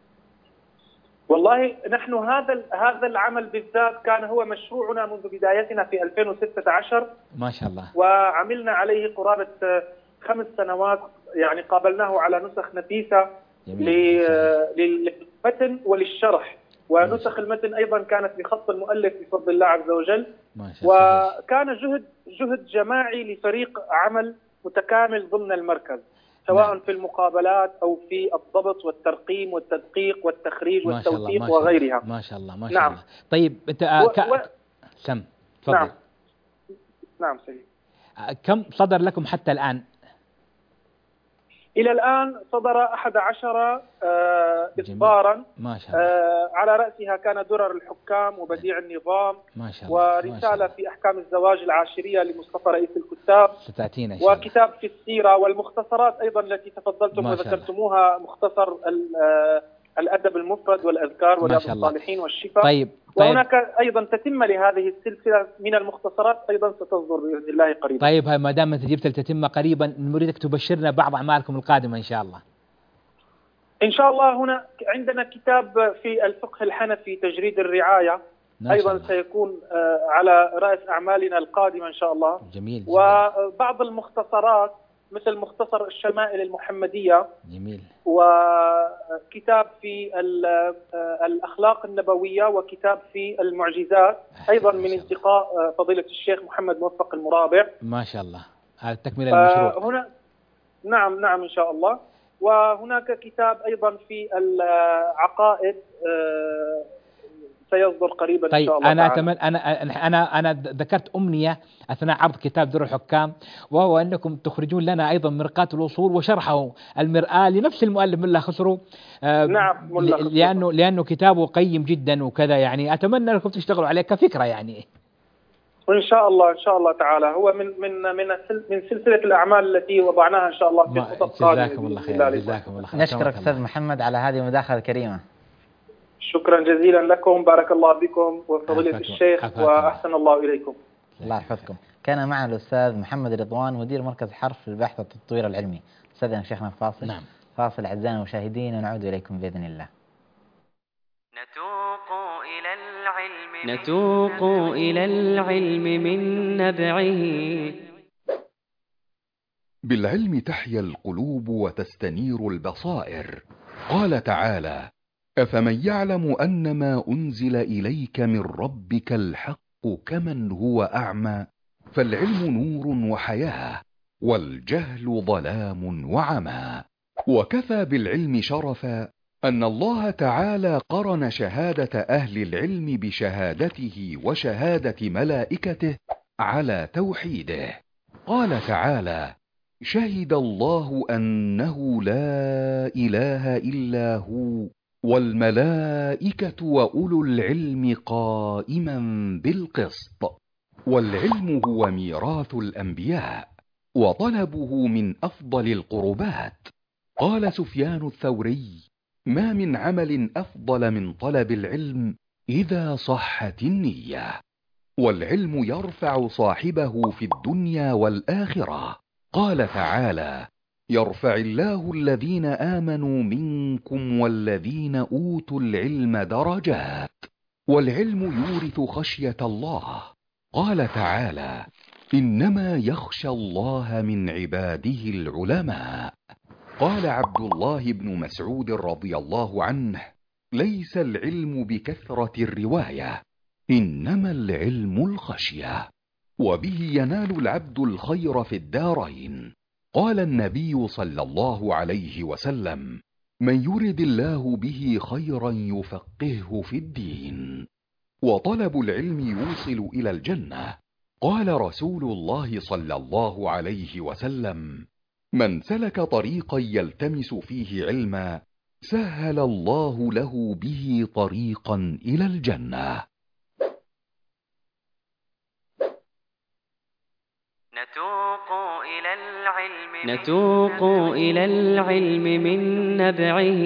والله نحن هذا العمل بالذات كان هو مشروعنا منذ بدايتنا في 2016 ما شاء الله، وعملنا عليه قرابة 5 سنوات، يعني قابلناه على نسخ نفيسة للمتن وللشرح، ونسخ المتن أيضا كانت بخط المؤلف بفضل الله عز وجل. وكان جهد جماعي لفريق عمل متكامل ضمن المركز، سواء في المقابلات أو في الضبط والترقيم والتدقيق والتخريج والتوثيق وغيرها. ما شاء الله ما شاء الله. طيب انت سم تفضل. نعم سيدي. كم صدر لكم حتى الآن؟ إلى الآن صدر 11 إصدارا ما شاء الله. على رأسها كان درر الحكام وبديع النظام ما شاء الله. ورسالة في أحكام الزواج العاشرية لمصطفى رئيس الكتاب، وكتاب في السيرة، والمختصرات أيضا التي تفضلتم وذكرتموها، مختصر الأدب المفرد والأذكار ورياض الصالحين والشفاء. طيب. وهناك أيضا تتمة لهذه السلسلة من المختصرات أيضا ستصدر بإذن الله قريبا. طيب ما دام أنت جبت التتمة قريبا، نريدك تبشرنا بعض أعمالكم القادمة إن شاء الله. إن شاء الله هنا عندنا كتاب في الفقه الحنفي تجريد الرعاية، أيضا سيكون على رأس أعمالنا القادمة إن شاء الله. جميل. وبعض المختصرات مثل مختصر الشمائل المحمدية. جميل. وكتاب في الأخلاق النبوية، وكتاب في المعجزات أيضا من انتقاء فضيلة الشيخ محمد موفق المرابع. ما شاء الله. هذا تكمل المشروع. هنا نعم إن شاء الله. وهناك كتاب أيضا في العقائد سيصدر قريبا. طيب إن شاء الله. أنا أتمنى أنا ذكرت أمنية أثناء عرض كتاب در الحكام، وهو أنكم تخرجون لنا أيضا مرقاة الأصول وشرحه المرآة لنفس المؤلف ملا خسرو. نعم. لأنه كتابه قيم جدا وكذا، يعني أتمنى أنكم تشتغلوا عليه كفكرة يعني. وإن شاء الله تعالى هو من سلسلة الأعمال التي وضعناها إن شاء الله في الخطط القادمة. جزاكم الله خير. جزاكم الله خير. نشكرك أستاذ محمد على هذه المداخلة الكريمة. شكرا جزيلا لكم، بارك الله بكم وفضيلة الشيخ، وأحسن الله إليكم. الله يحفظكم. كان معنا الأستاذ محمد رضوان مدير مركز حرف للبحث والتطوير العلمي. أستاذنا شيخنا فاصل. نعم. فاصل أعزائنا المشاهدين، ونعود إليكم بإذن الله. نتوق إلى العلم من نبعه. بالعلم تحيا القلوب وتستنير البصائر. قال تعالى: أفمن يعلم أنما أنزل إليك من ربك الحق كمن هو أعمى. فالعلم نور وحياة، والجهل ظلام وعمى. وكفى بالعلم شرفا أن الله تعالى قرن شهادة أهل العلم بشهادته وشهادة ملائكته على توحيده. قال تعالى: شهد الله أنه لا إله إلا هو والملائكة وأولو العلم قائما بالقسط. والعلم هو ميراث الأنبياء، وطلبه من أفضل القربات. قال سفيان الثوري: ما من عمل أفضل من طلب العلم إذا صحت النية. والعلم يرفع صاحبه في الدنيا والآخرة. قال تعالى: يرفع الله الذين آمنوا منكم والذين أوتوا العلم درجات. والعلم يورث خشية الله. قال تعالى: إنما يخشى الله من عباده العلماء. قال عبد الله بن مسعود رضي الله عنه: ليس العلم بكثرة الرواية، إنما العلم الخشية، وبه ينال العبد الخير في الدارين. قال النبي صلى الله عليه وسلم: من يرد الله به خيرا يفقهه في الدين. وطلب العلم يوصل إلى الجنة. قال رسول الله صلى الله عليه وسلم: من سلك طريقا يلتمس فيه علما سهل الله له به طريقا إلى الجنة. نتوق إلى العلم من نبعه،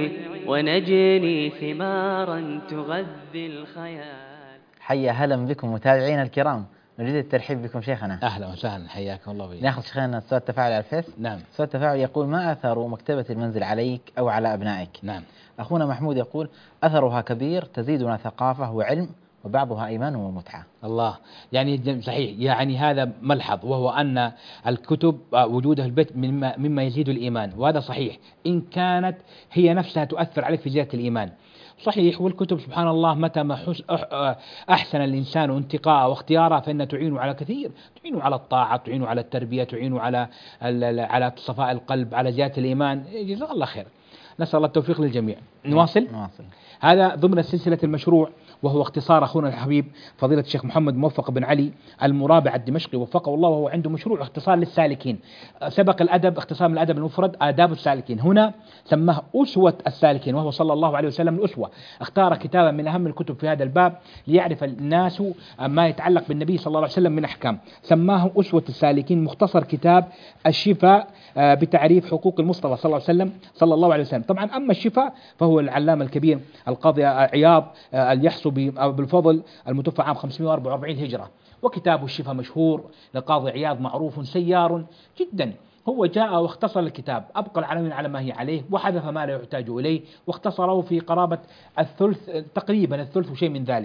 ونجني ثمارا تغذي الخيال. حيا هلا بكم متابعينا الكرام، نريد الترحيب بكم شيخنا. أهلا وسهلا، حياكم الله بي. ناخذ شيخنا سؤال التفاعل على الفيس. نعم. سؤال التفاعل يقول: ما أثر مكتبة المنزل عليك أو على أبنائك؟ نعم. أخونا محمود يقول: أثرها كبير، تزيدنا ثقافة وعلم، وبعضها إيمان ومتعة. الله، يعني صحيح، يعني هذا ملحظ، وهو أن الكتب وجودها في البيت مما يزيد الإيمان، وهذا صحيح إن كانت هي نفسها تؤثر عليك في زيادة الإيمان. صحيح. والكتب سبحان الله متى ما أحسن الإنسان انتقاء واختيارها فإنها تعين على كثير، تعين على الطاعة، تعين على التربية، تعين على صفاء القلب، على زيادة الإيمان. جزاك الله خير، نسأل الله التوفيق للجميع. نواصل. هذا ضمن سلسلة المشروع، وهو اختصار أخونا الحبيب فضيلة الشيخ محمد موفق بن علي المرابع الدمشقي وفقه الله، وهو عنده مشروع اختصار للسالكين. سبق الأدب اختصار من الأدب المفرد آداب السالكين، هنا سماه أسوة السالكين، وهو صلى الله عليه وسلم الأسوة. اختار كتابا من أهم الكتب في هذا الباب ليعرف الناس ما يتعلق بالنبي صلى الله عليه وسلم من أحكام، سماه أسوة السالكين، مختصر كتاب الشفاء بتعريف حقوق المصطفى صلى الله عليه وسلم. طبعا أما الشفاء فهو العلامة الكبير القاضي عياض اليحصو بالفضل المتوفى عام 544 هجرة، وكتاب الشفاء مشهور لقاضي عياض معروف سيار جدا. هو جاء واختصر الكتاب، أبقى العناوين على ما هي عليه وحذف ما لا يحتاج إليه، واختصره في قرابة الثلث تقريبا، الثلث وشيء من ذلك.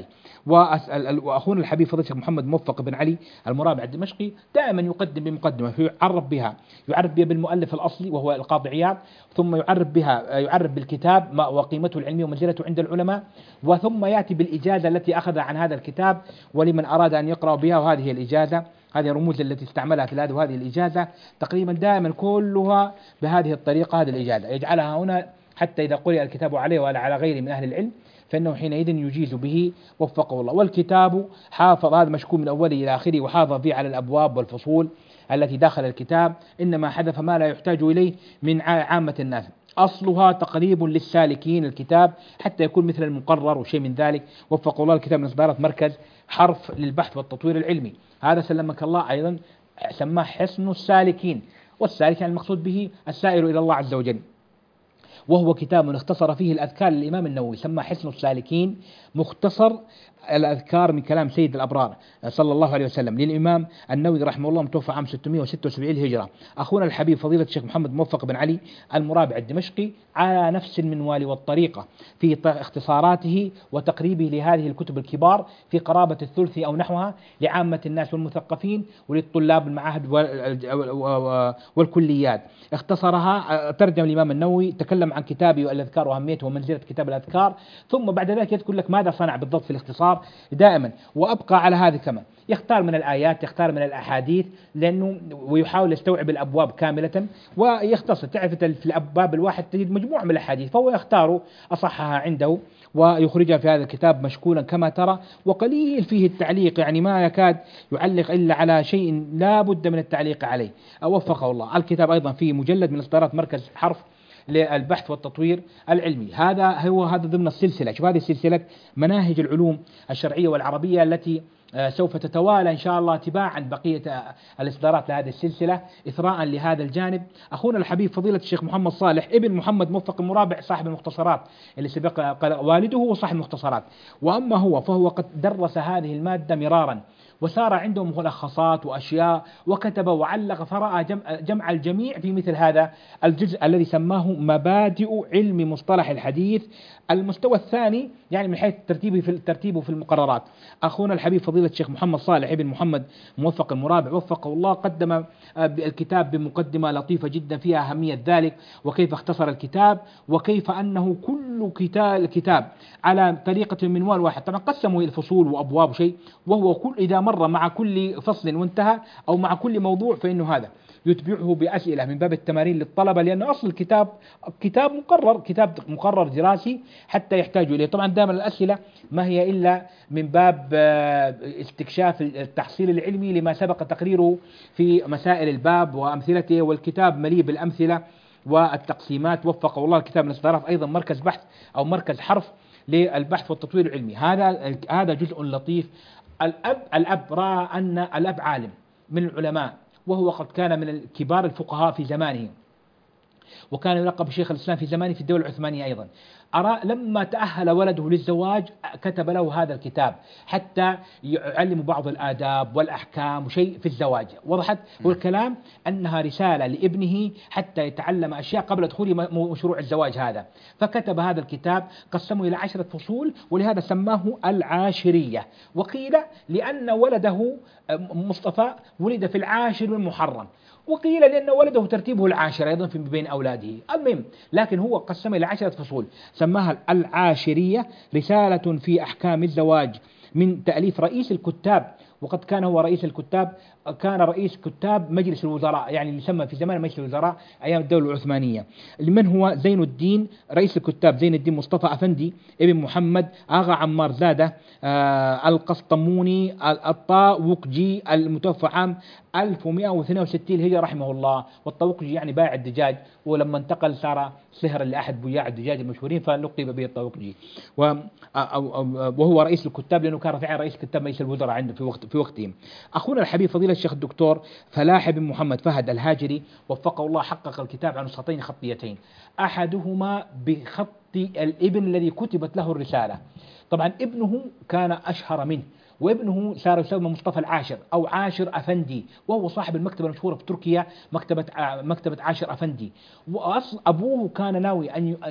وأخونا الحبيب فضيلة الشيخ محمد موفق بن علي المرابع الدمشقي دائما يقدم بمقدمة يعرف بها بالمؤلف الأصلي وهو القاضي عياض، ثم يعرف بالكتاب وقيمته العلمية ومنزلته عند العلماء، وثم يأتي بالإجازة التي أخذها عن هذا الكتاب ولمن أراد أن يقرأ بها. وهذه الإجازة، هذه الرموز التي استعملها في هذا، وهذه الإجازة تقريبا دائما كلها بهذه الطريقة. هذه الإجازة يجعلها هنا حتى إذا قرئ الكتاب عليه ولا على غيره من أهل العلم فإنه حينئذ يجيز به وفقه الله. والكتاب حافظ، هذا مشكوم من أوله إلى آخره، وحافظ فيه على الأبواب والفصول التي داخل الكتاب، إنما حذف ما لا يحتاج إليه من عامة الناس. أصلها تقريب للسالكين الكتاب حتى يكون مثل المقرر وشيء من ذلك، وفق الله. الكتاب من إصدارات مركز حرف للبحث والتطوير العلمي، هذا سلمك الله أيضا سماه حصن السالكين، والسالك يعني المقصود به السائر إلى الله عز وجل. وهو كتاب اختصر فيه الأذكار للإمام النووي، سماه حصن السالكين، مختصر الأذكار من كلام سيد الأبرار صلى الله عليه وسلم للإمام النووي رحمه الله، متوفى عام 676 هجرة. أخونا الحبيب فضيلة الشيخ محمد موفق بن علي المرابع الدمشقي على نفس المنوال والطريقة في اختصاراته وتقريبه لهذه الكتب الكبار في قرابة الثلث أو نحوها لعامة الناس والمثقفين وللطلاب المعاهد والكليات. اختصرها، ترجم الإمام النووي، تكلم عن كتابه الأذكار وأهميته ومنزلة كتاب الأذكار، ثم بعد ذلك يذكر لك ماذا صنع بالضبط في الاختصار دائما. وأبقى على هذا كمان، يختار من الآيات، يختار من الأحاديث، لأنه ويحاول يستوعب الأبواب كاملة ويختصر. تعرف في الأبواب الواحد تجد مجموعة من الأحاديث، فهو يختار أصحها عنده ويخرجها في هذا الكتاب مشكولا كما ترى، وقليل فيه التعليق، يعني ما يكاد يعلق إلا على شيء لا بد من التعليق عليه، وفقه الله. الكتاب أيضا فيه مجلد من إصدارات مركز حرف للبحث والتطوير العلمي. هذا ضمن السلسلة. شوف هذه سلسلة مناهج العلوم الشرعية والعربية التي سوف تتوالى إن شاء الله تباعا بقية الإصدارات لهذه السلسلة إثراء لهذا الجانب. أخونا الحبيب فضيلة الشيخ محمد صالح ابن محمد موفق المرابع صاحب المختصرات اللي سبق والده هو صاحب المختصرات، وأما هو فهو قد درس هذه المادة مرارا وصار عنده ملخصات وأشياء وكتب وعلق، فرأى جمع الجميع في مثل هذا الجزء الذي سماه مبادئ علم مصطلح الحديث المستوى الثاني، يعني من حيث ترتيبه في المقررات. أخونا الحبيب فضيلة الشيخ محمد صالح ابن محمد موفق المرابع وفقه الله قدم الكتاب بمقدمة لطيفة جدا فيها أهمية ذلك، وكيف اختصر الكتاب، وكيف أنه كل كتاب على طريقة منوال واحد. طبعا قسموا إلى فصول وأبواب شيء، وهو إذا مر مع كل فصل وانتهى أو مع كل موضوع فإنه هذا يتبعه بأسئلة من باب التمارين للطلبة، لأن أصل الكتاب كتاب مقرر دراسي حتى يحتاجوا إليه. طبعا دائما الأسئلة ما هي إلا من باب استكشاف التحصيل العلمي لما سبق تقريره في مسائل الباب وأمثلته، والكتاب مليء بالأمثلة والتقسيمات. وفقه الله الكتاب من الإصدارات أيضا مركز بحث أو مركز حرف للبحث والتطوير العلمي. هذا جزء لطيف. الأب رأى أن الأب عالم من العلماء، وهو قد كان من كبار الفقهاء في زمانه، وكان يلقب شيخ الإسلام في زمانه في الدولة العثمانية أيضا. لما تأهل ولده للزواج كتب له هذا الكتاب حتى يعلم بعض الآداب والأحكام وشيء في الزواج. وضحت والكلام أنها رسالة لابنه حتى يتعلم أشياء قبل دخول مشروع الزواج هذا. فكتب هذا الكتاب قسمه إلى 10 فصول، ولهذا سماه العاشرية. وقيل لأن ولده مصطفى ولد في العاشر من محرم، وقيل لأن ولده ترتيبه العاشر أيضا في بين أولاده. المهم لكن هو قسم إلى 10 فصول سماها العاشرية، رسالة في أحكام الزواج من تأليف رئيس الكتاب. وقد كان هو رئيس الكتاب، كان رئيس كتاب مجلس الوزراء، يعني اللي يسمى في زمان مجلس الوزراء أيام الدولة العثمانية. لمن هو زين الدين رئيس الكتاب زين الدين مصطفى أفندي ابن محمد آغا عمار زادة القسطموني الطاوقجي المتوفى عام 1162 الهجرة رحمه الله. والطاوقجي يعني بائع الدجاج، ولما انتقل صار صهر لأحد بياع الدجاج المشهورين فلقب به الطاوقجي. وهو رئيس الكتاب لأنه كان فعلا رئيس كتاب مجلس الوزراء عنده في وقتهم. أخونا الحبيب فضيلة الشيخ الدكتور فلاح بن محمد فهد الهاجري وفقه الله حقق الكتاب عن نسختين خطيتين، أحدهما بخط الابن الذي كتبت له الرسالة. طبعا ابنه كان أشهر منه، وابنه صار يسمى مصطفى العاشر أو عاشر أفندي، وهو صاحب المكتبة المشهورة في تركيا مكتبة عاشر أفندي. وأصل أبوه كان ناوي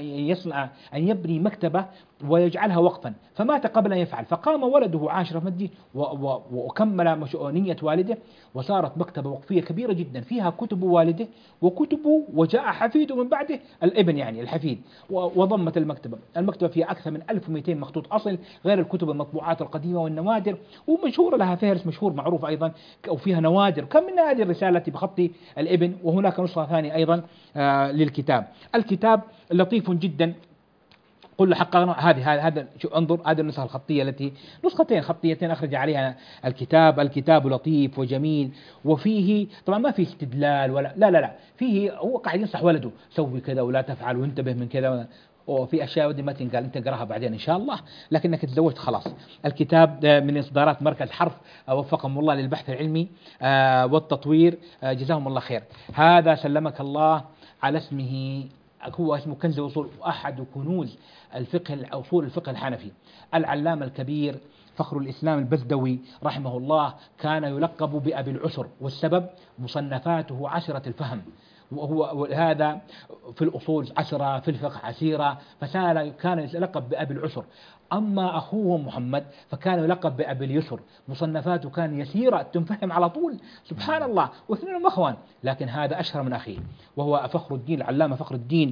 أن يبني مكتبة ويجعلها وقفا، فمات قبل أن يفعل، فقام ولده عاشر أفندي وكمل نية والده، وصارت مكتبة وقفية كبيرة جدا فيها كتب والده وكتبه، وجاء حفيده من بعده الابن يعني الحفيد وضمت المكتبة فيها أكثر من 1200 مخطوط أصل، غير الكتب المطبوعات القديمة والنوادر، ومشهورة لها فهرس مشهور معروف أيضا وفيها نوادر. كم من هذه الرسالة بخط الابن، وهناك نسخة ثانية أيضا للكتاب. الكتاب لطيف جدا. قل حقا هذا انظر هذه النسخة الخطية التي نسختين خطيتين أخرج عليها الكتاب لطيف وجميل، وفيه طبعا ما فيه استدلال ولا لا فيه هو قاعد ينصح ولده سوي كذا ولا تفعل وانتبه من كذا، وفي أشياء ودي ما تنقال أنت قراها بعدين إن شاء الله، لكنك تزوجت خلاص. الكتاب من إصدارات مركز حرف وفقهم الله للبحث العلمي والتطوير، جزاهم الله خير. هذا سلمك الله على اسمه، هو اسمه كنز الأصول، أحد كنوز أصول الفقه الحنفي. العلامة الكبير فخر الإسلام البزدوي رحمه الله كان يلقب بأبي العسر، والسبب مصنفاته 10 الفهم، وهو هذا في الأصول 10 في الفقه عسيرة، كان يلقب بأبي العسر. أما أخوه محمد فكان يلقب بأبي اليسر، مصنفاته كان يسيرة تنفهم على طول، سبحان الله، واثنين أخوان، لكن هذا أشهر من أخيه، وهو فخر الدين العلامة فخر الدين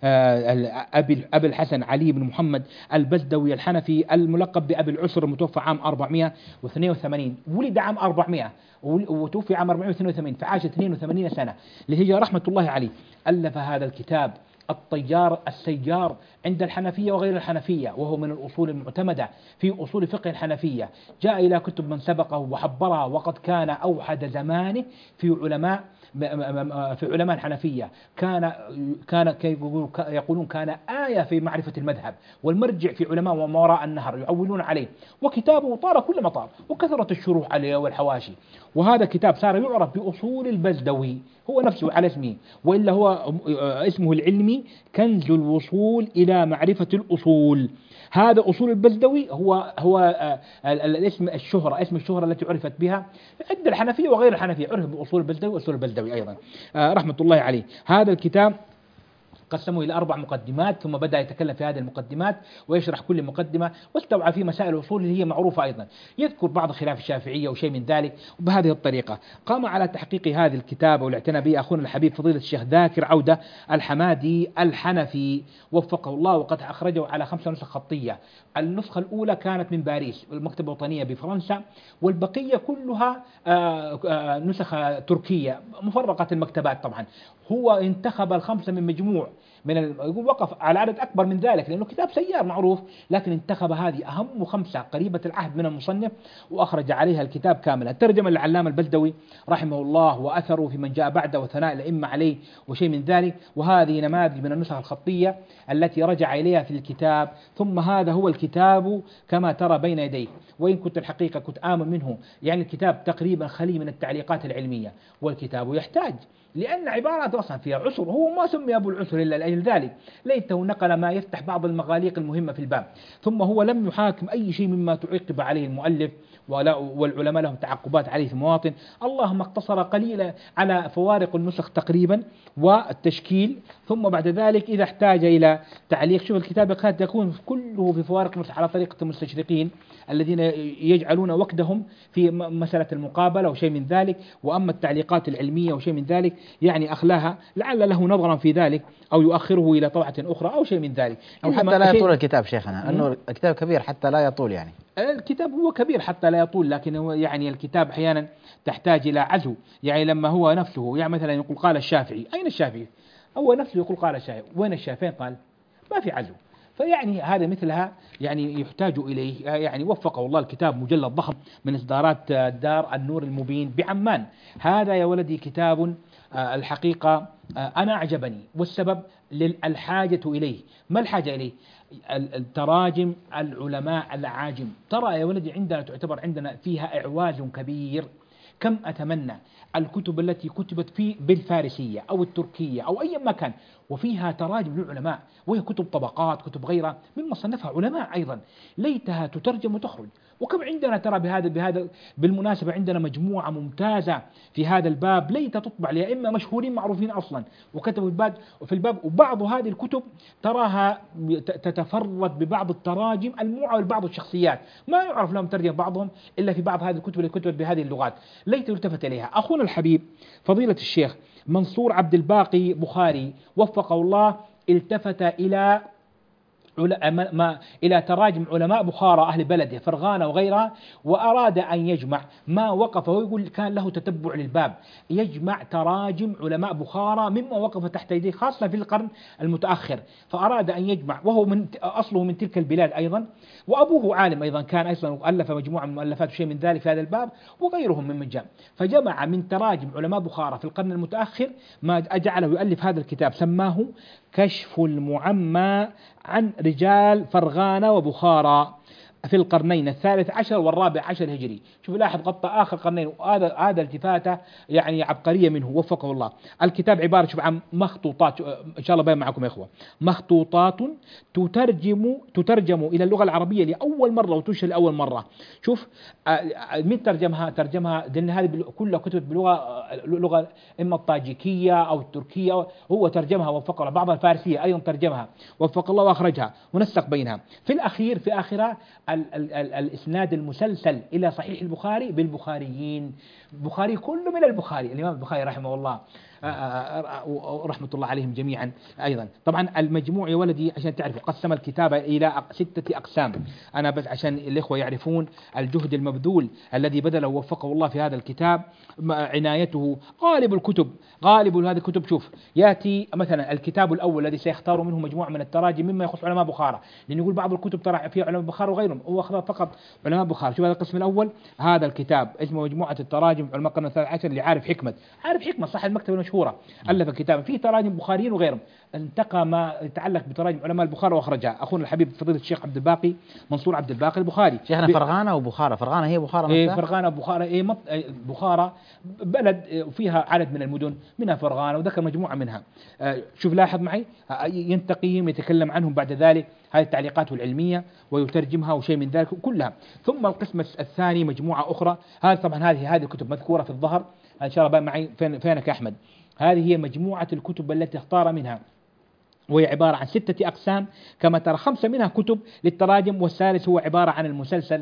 أبي الحسن علي بن محمد البزدوي الحنفي الملقب بأبي العسر، المتوفى عام 482. ولد عام 400 وتوفي عام 482، فعاش 82 سنة للهجرة رحمة الله عليه. ألف هذا الكتاب الطيار، السيار عند الحنفية وغير الحنفية، وهو من الأصول المعتمدة في أصول فقه الحنفية. جاء إلى كتب من سبقه وحبرها، وقد كان أوحد زمانه في علماء الحنفية. كان يقولون كان آية في معرفة المذهب والمرجع في علماء وما وراء النهر يعولون عليه، وكتابه طار كل مطار وكثرت الشروح عليه والحواشي. وهذا كتاب صار يعرف بأصول البزدوي، هو نفسه على اسمه، وإلا هو اسمه العلمي كنز الوصول إلى معرفة الأصول. هذا أصول البزدوي هو الاسم الشهرة التي عرفت بها عند الحنفية وغير الحنفية، عرف بأصول البزدوي وأصول البزدوي أيضا رحمة الله عليه. هذا الكتاب قسمه إلى 4 مقدمات، ثم بدأ يتكلم في هذه المقدمات ويشرح كل مقدمة، واستوعب فيه مسائل الأصول اللي هي معروفة أيضا، يذكر بعض خلاف الشافعية وشيء من ذلك. وبهذه الطريقة قام على تحقيق هذه الكتاب والاعتناء به أخونا الحبيب فضيلة الشيخ ذاكر عودة الحمادي الحنفي وفقه الله، وقد أخرجه على 5 نسخ خطية. النسخة الأولى كانت من باريس، المكتبة الوطنية بفرنسا، والبقية كلها نسخ تركية مفرقة المكتبات. طبعا هو انتخب ال5 من مجموع يقول وقف على عدد أكبر من ذلك لأنه كتاب سيار معروف، لكن انتخب هذه أهم 5 قريبة العهد من المصنف وأخرج عليها الكتاب كاملا. ترجم العلامة البزدوي رحمه الله وأثره في من جاء بعده وثناء الأئمة عليه وشيء من ذلك. وهذه نماذج من النسخ الخطية التي رجع إليها في الكتاب. ثم هذا هو الكتاب كما ترى بين يديك، وإن كنت الحقيقة كنت آمن منه، يعني الكتاب تقريبا خالي من التعليقات العلمية، والكتاب يحتاج لأن عبارات أصلا فيها عسر، هو ما سمي أبو العسر إلا لأجل ذلك، ليته نقل ما يفتح بعض المغاليق المهمة في الباب. ثم هو لم يحاكم أي شيء مما تعقب عليه المؤلف، والعلماء لهم تعقبات عليه في مواطن، اللهم اقتصر قليلا على فوارق النسخ تقريبا والتشكيل. ثم بعد ذلك إذا احتاج إلى تعليق، شوف الكتاب قد يكون كله في فوارق النسخ على طريقة المستشرقين الذين يجعلون وقتهم في مسألة المقابلة وشيء من ذلك، وأما التعليقات العلمية وشيء من ذلك يعني أخلاها لعل له نظرا في ذلك أو يؤخره إلى طبعة أخرى أو شيء من ذلك، أو حتى لا يطول الكتاب شيخنا، أنه الكتاب كبير حتى لا يطول. يعني الكتاب هو كبير حتى لا يطول، لكن هو يعني الكتاب أحيانا تحتاج إلى عزو. يعني لما هو نفسه يعني مثلا يقول قال الشافعي، أين الشافعي؟ هو نفسه يقول قال الشافعي، وين الشافعي؟ قال ما في عزو. فيعني هذا مثلها يعني يحتاج إليه. يعني وفقه الله، الكتاب مجلد ضخم من إصدارات دار النور المبين بعمان. هذا يا ولدي كتاب الحقيقة أنا أعجبني، والسبب الحاجة إليه. ما الحاجة إليه؟ التراجم العلماء العاجم. ترى يا ولدي عندنا تعتبر عندنا فيها إعواز كبير. كم أتمنى الكتب التي كتبت بالفارسية أو التركية أو أي مكان وفيها تراجم للعلماء، وهي كتب طبقات، كتب غيرها مما صنفها علماء أيضا، ليتها تترجم وتخرج. وكم عندنا ترى بهذا بالمناسبة عندنا مجموعة ممتازة في هذا الباب، ليت تطبع لأئمة مشهورين معروفين أصلا وكتبوا في الباب. وبعض هذه الكتب تراها تتفرد ببعض التراجم الموعى لبعض الشخصيات، ما يعرف لهم ترجم بعضهم إلا في بعض هذه الكتب اللي كتبت بهذه اللغات، ليت يلتفت إليها. أخونا الحبيب فضيلة الشيخ منصور عبد الباقي بخاري وفقه الله التفت إلى تراجم علماء بخارى أهل بلده فرغانة وغيرها، وأراد أن يجمع ما وقف، ويقول كان له تتبع للباب، يجمع تراجم علماء بخارى مما وقف تحت يديه خاصة في القرن المتأخر، فأراد أن يجمع، وهو أصله من تلك البلاد أيضا، وأبوه عالم أيضا، كان أيضا ألف مجموعة من المؤلفات وشيء من ذلك في هذا الباب، وغيرهم ممن جاء، فجمع من تراجم علماء بخارى في القرن المتأخر ما أجعله يؤلف هذا الكتاب، سماه كشف المعمى عن رجال فرغانة وبخارى في القرنين الثالث عشر والرابع عشر هجري. شوف لاحظ غطى آخر قرنين، وهذا التفاتة يعني عبقرية منه وفقه الله. الكتاب عبارة شوف عن مخطوطات، إن شاء الله بين معكم يا إخوة، مخطوطات تترجم إلى اللغة العربية لأول مرة وتنشر لأول مرة. شوف من ترجمها لأن هذه كلها كتبت لغة إما الطاجيكية أو التركية، هو ترجمها وفق الله، بعض الفارسية أيضا ترجمها وفق الله وأخرجها ونسق بينها. في آخرها الإسناد المسلسل إلى صحيح البخاري بالبخاريين، البخاري كله من البخاري، الإمام البخاري رحمه الله رحمة الله عليهم جميعا. أيضا طبعا المجموع يا ولدي عشان تعرفوا قسم الكتابة إلى 6 أقسام. أنا بس عشان الإخوة يعرفون الجهد المبذول الذي بذله ووفقه الله في هذا الكتاب، عنايته. غالب هذه الكتب شوف يأتي مثلا الكتاب الأول الذي سيختار منه مجموعة من التراجم مما يخص علماء بخارى، لأن يقول بعض الكتب ترى فيها علماء بخارى وغيرهم، هو أخذ فقط علماء بخارى. شوف هذا القسم الأول، هذا الكتاب اسمه مجموعة التراجم علماء القرن الثالث عشر لعارف حكمة. عارف حكمة صاحب المكتبة المشهورة ألف كتابا فيه تراجم بخاريين وغيرهم، انتقى ما يتعلق بتراجم علماء البخارى واخرجها. اخونا الحبيب فضيلة الشيخ عبد الباقي منصور عبد الباقي البخاري. شيخنا فرغانة وبخارى، فرغانة هي بخارى نفسها؟ فرغانة وبخارى بخارى بلد فيها عدد من المدن منها فرغانة، وذكر مجموعة منها. شوف لاحظ معي، ينتقيهم يتكلم عنهم بعد ذلك، هذه التعليقات العلمية ويترجمها وشيء من ذلك كلها. ثم القسم الثاني مجموعة أخرى، هذه طبعا هذه الكتب مذكورة في الظهر إن شاء الله معي. فينك يا أحمد؟ هذه هي مجموعة الكتب التي اختار منها، وهي عبارة عن 6 أقسام كما ترى. 5 منها كتب للتراجم، والثالث هو عبارة عن المسلسل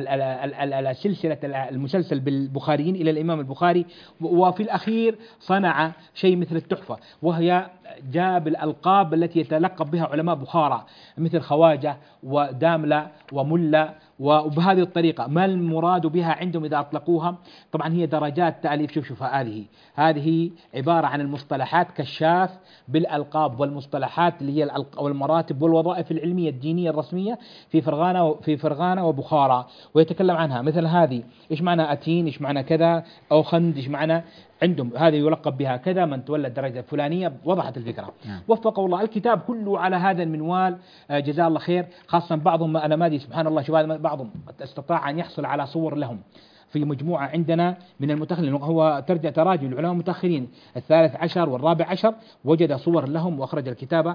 سلسلة المسلسل بالبخاريين إلى الإمام البخاري. وفي الأخير صنع شيء مثل التحفة، وهي جاب الألقاب التي يتلقب بها علماء بخارى مثل خواجة وداملة وملا، وبهذه الطريقة ما المراد بها عندهم إذا أطلقوها؟ طبعا هي درجات تأليف. شوف هذه عبارة عن المصطلحات كشاف بالألقاب والمصطلحات اللي هي والمراتب والوظائف العلمية الدينية الرسمية في فرغانة وبخارى، ويتكلم عنها. مثل هذه إيش معنى أتين، إيش معنى كذا، أو خند إيش معنى عندهم، هذا يلقب بها كذا، من تولى الدرجة الفلانية. وضحت الفكرة. وفقه الله. الكتاب كله على هذا المنوال، جزاه الله خير. خاصة بعضهم أنا ما أدري سبحان الله، شوف بعضهم استطاع أن يحصل على صور لهم في مجموعة عندنا من المتأخرين، هو ترجع تراجم العلماء المتأخرين الثالث عشر والرابع عشر، وجد صور لهم وأخرج الكتابة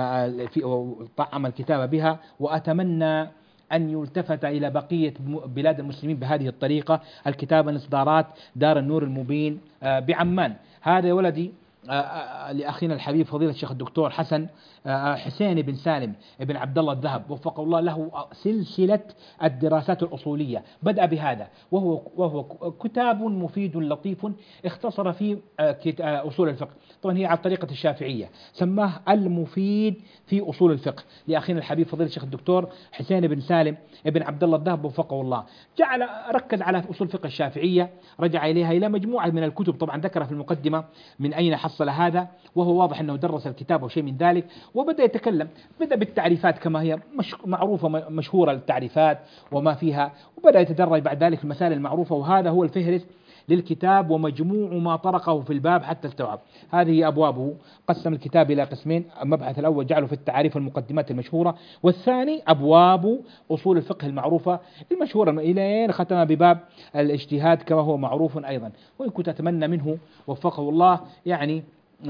وطعم الكتابة بها. وأتمنى أن يلتفت إلى بقية بلاد المسلمين بهذه الطريقة. الكتابة إصدارات دار النور المبين بعمان. هذا يا ولدي لأخينا الحبيب فضيلة الشيخ الدكتور حسين بن سالم بن عبد الله الذهب وفقه الله، له سلسلة الدراسات الأصولية بدأ بهذا، وهو كتاب مفيد لطيف اختصر فيه أصول الفقه. طبعا هي على طريقة الشافعية، سماه المفيد في أصول الفقه لأخينا الحبيب فضيلة الشيخ الدكتور حسين بن سالم بن عبد الله الذهب وفقه الله. ركز على أصول الفقه الشافعية، رجع إليها إلى مجموعة من الكتب طبعا ذكر في المقدمة من أين حصل هذا، وهو واضح أنه درس الكتاب وشيء من ذلك. وبدأ يتكلم، بدأ بالتعريفات كما هي معروفة مشهورة التعريفات وما فيها، وبدأ يتدرج بعد ذلك المسائل المعروفة. وهذا هو الفهرس للكتاب ومجموع ما طرقه في الباب حتى استوعب. هذه أبوابه. قسم الكتاب إلى قسمين، المبحث الأول جعله في التعريف والمقدمات المشهورة، والثاني أبواب أصول الفقه المعروفة المشهورة، إلى ختم بباب الاجتهاد كما هو معروف أيضا. وإن كنت أتمنى منه وفقه الله يعني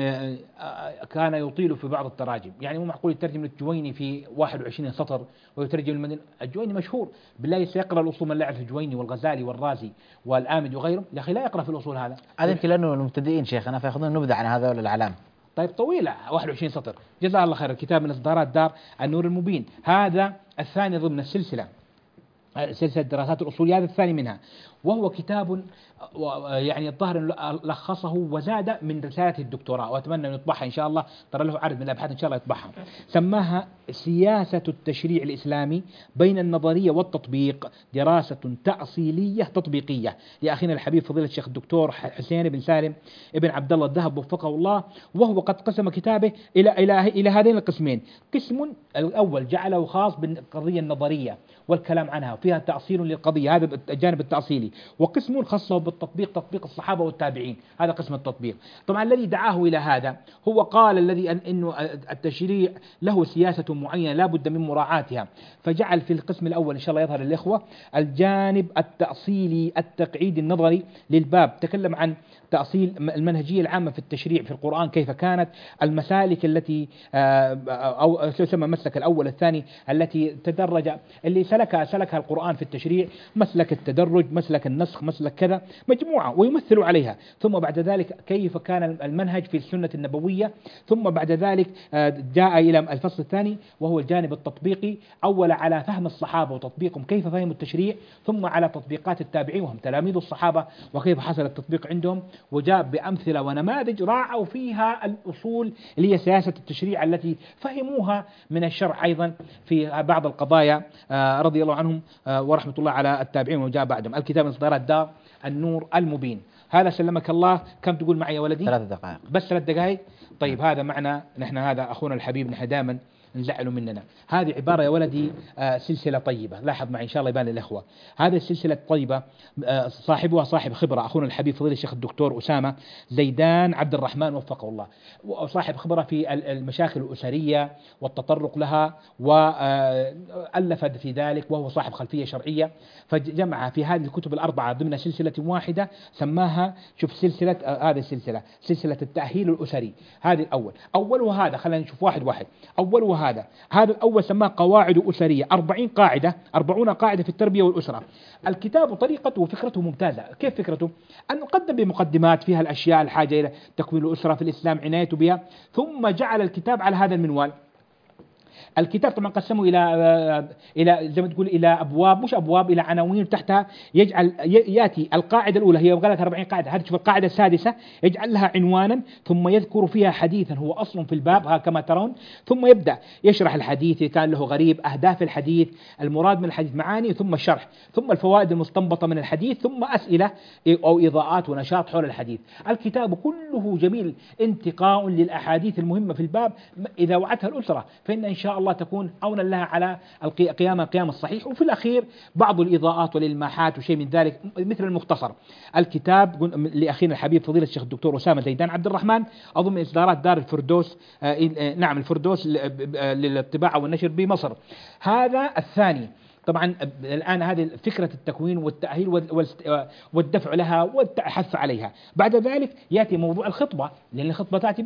كان يطيل في بعض التراجم، يعني مو معقول يترجم الجويني في 21 سطر ويترجم الجويني مشهور، بالله سيقرأ الأصول من لا يعرف الجويني والغزالي والرازي والآمد وغيرهم، يا أخي لا يقرأ في الأصول هذا يمكن لأنه المبتدئين شيخنا فيأخذون نبذة عن هذول الأعلام. طيب طويلة 21 سطر. جزاه الله خير. الكتاب من إصدارات دار النور المبين، هذا الثاني ضمن السلسلة دراسات الأصول، هذا الثاني منها، وهو كتاب يعني الظاهر لخصه وزاد من رسالة الدكتوراه، وأتمنى أن يطبعها إن شاء الله، ترى له عدد من الأبحاث إن شاء الله يطبعها. سماها سياسة التشريع الإسلامي بين النظرية والتطبيق، دراسة تأصيلية تطبيقية لأخينا الحبيب فضيلة الشيخ الدكتور حسين بن سالم ابن عبد الله الذهب وفقه الله. وهو قد قسم كتابه إلى هذين القسمين. قسم الأول جعله خاص بالقضية النظرية والكلام عنها، فيها تأصيل للقضية، هذا الجانب التأصيلي. وقسم خاصه بالتطبيق، تطبيق الصحابة والتابعين، هذا قسم التطبيق. طبعا الذي دعاه إلى هذا هو قال الذي إنه التشريع له سياسة معينة لا بد من مراعاتها، فجعل في القسم الأول إن شاء الله يظهر للإخوة الجانب التأصيلي التقعيد النظري للباب. تكلم عن تأصيل المنهجية العامة في التشريع في القرآن كيف كانت، المسالك التي أو يسمى مسلك الأول الثاني التي تدرج اللي سلكها القرآن في التشريع، مسلك التدرج، مسلك النسخ، مسلك كذا، مجموعة ويمثل عليها. ثم بعد ذلك كيف كان المنهج في السنة النبوية. ثم بعد ذلك جاء إلى الفصل الثاني وهو الجانب التطبيقي، أول على فهم الصحابة وتطبيقهم كيف فهموا التشريع، ثم على تطبيقات التابعين وهم تلاميذ الصحابة وكيف حصل التطبيق عندهم. وجاء بأمثلة ونماذج راعوا فيها الأصول اللي هي سياسة التشريع التي فهموها من الشرع أيضا في بعض القضايا رضي الله عنهم ورحمة الله على التابعين وجاء بعدهم. الكتاب من إصدارات دار النور المبين. هذا سلمك الله. كم تقول معي يا ولدي؟ 3 دقائق بس 3 دقائق. طيب هذا معنا نحن، هذا أخونا الحبيب، نحن دائما نزعلوا مننا. هذه عبارة يا ولدي سلسلة طيبة، لاحظ معي إن شاء الله يبان للإخوة. هذه السلسلة طيبة صاحبها صاحب خبرة، أخونا الحبيب فضيلة الشيخ الدكتور أسامة زيدان عبد الرحمن وفقه الله، وصاحب خبرة في المشاكل الأسرية والتطرق لها، وألف في ذلك، وهو صاحب خلفية شرعية، فجمع في هذه الكتب الأربعة ضمن سلسلة واحدة سماها، شوف سلسلة، هذه السلسلة سلسلة التأهيل الأسري. هذه الأول، أولها هذا، خلينا نشوف واحد واحد. أولها هذا الأول سماه قواعد أسرية، 40 قاعدة، 40 قاعدة في التربية والأسرة. الكتاب وطريقته وفكرته ممتازة. كيف فكرته؟ أن نقدم بمقدمات فيها الأشياء الحاجة إلى تكوين الأسرة في الإسلام، عنايته بها، ثم جعل الكتاب على هذا المنوال. الكتاب طبعا قسمه الى زي ما تقول الى ابواب، مش ابواب، الى عناوين تحتها. يجعل ياتي القاعده الاولى، هي قالت 40 قاعده، هذه شوف القاعده السادسه يجعل لها عنوانا، ثم يذكر فيها حديثا هو اصل في الباب، ها كما ترون، ثم يبدا يشرح الحديث إذا كان له غريب، اهداف الحديث، المراد من الحديث، معاني، ثم الشرح، ثم الفوائد المستنبطه من الحديث، ثم اسئله او اضاءات ونشاط حول الحديث. الكتاب كله جميل، انتقاء للاحاديث المهمه في الباب، اذا وعتها الاسره فان ان شاء الله تكون عونا لها على القيام الصحيح. وفي الأخير بعض الإضاءات والإلماحات وشيء من ذلك مثل المختصر. الكتاب لأخينا الحبيب فضيلة الشيخ الدكتور أسامة زيدان عبد الرحمن، أظن من إصدارات دار الفردوس، نعم الفردوس للطباعة والنشر بمصر. هذا الثاني. طبعا الآن هذه فكرة التكوين والتأهيل والدفع لها والحث عليها. بعد ذلك يأتي موضوع الخطبة، لأن الخطبة تأتي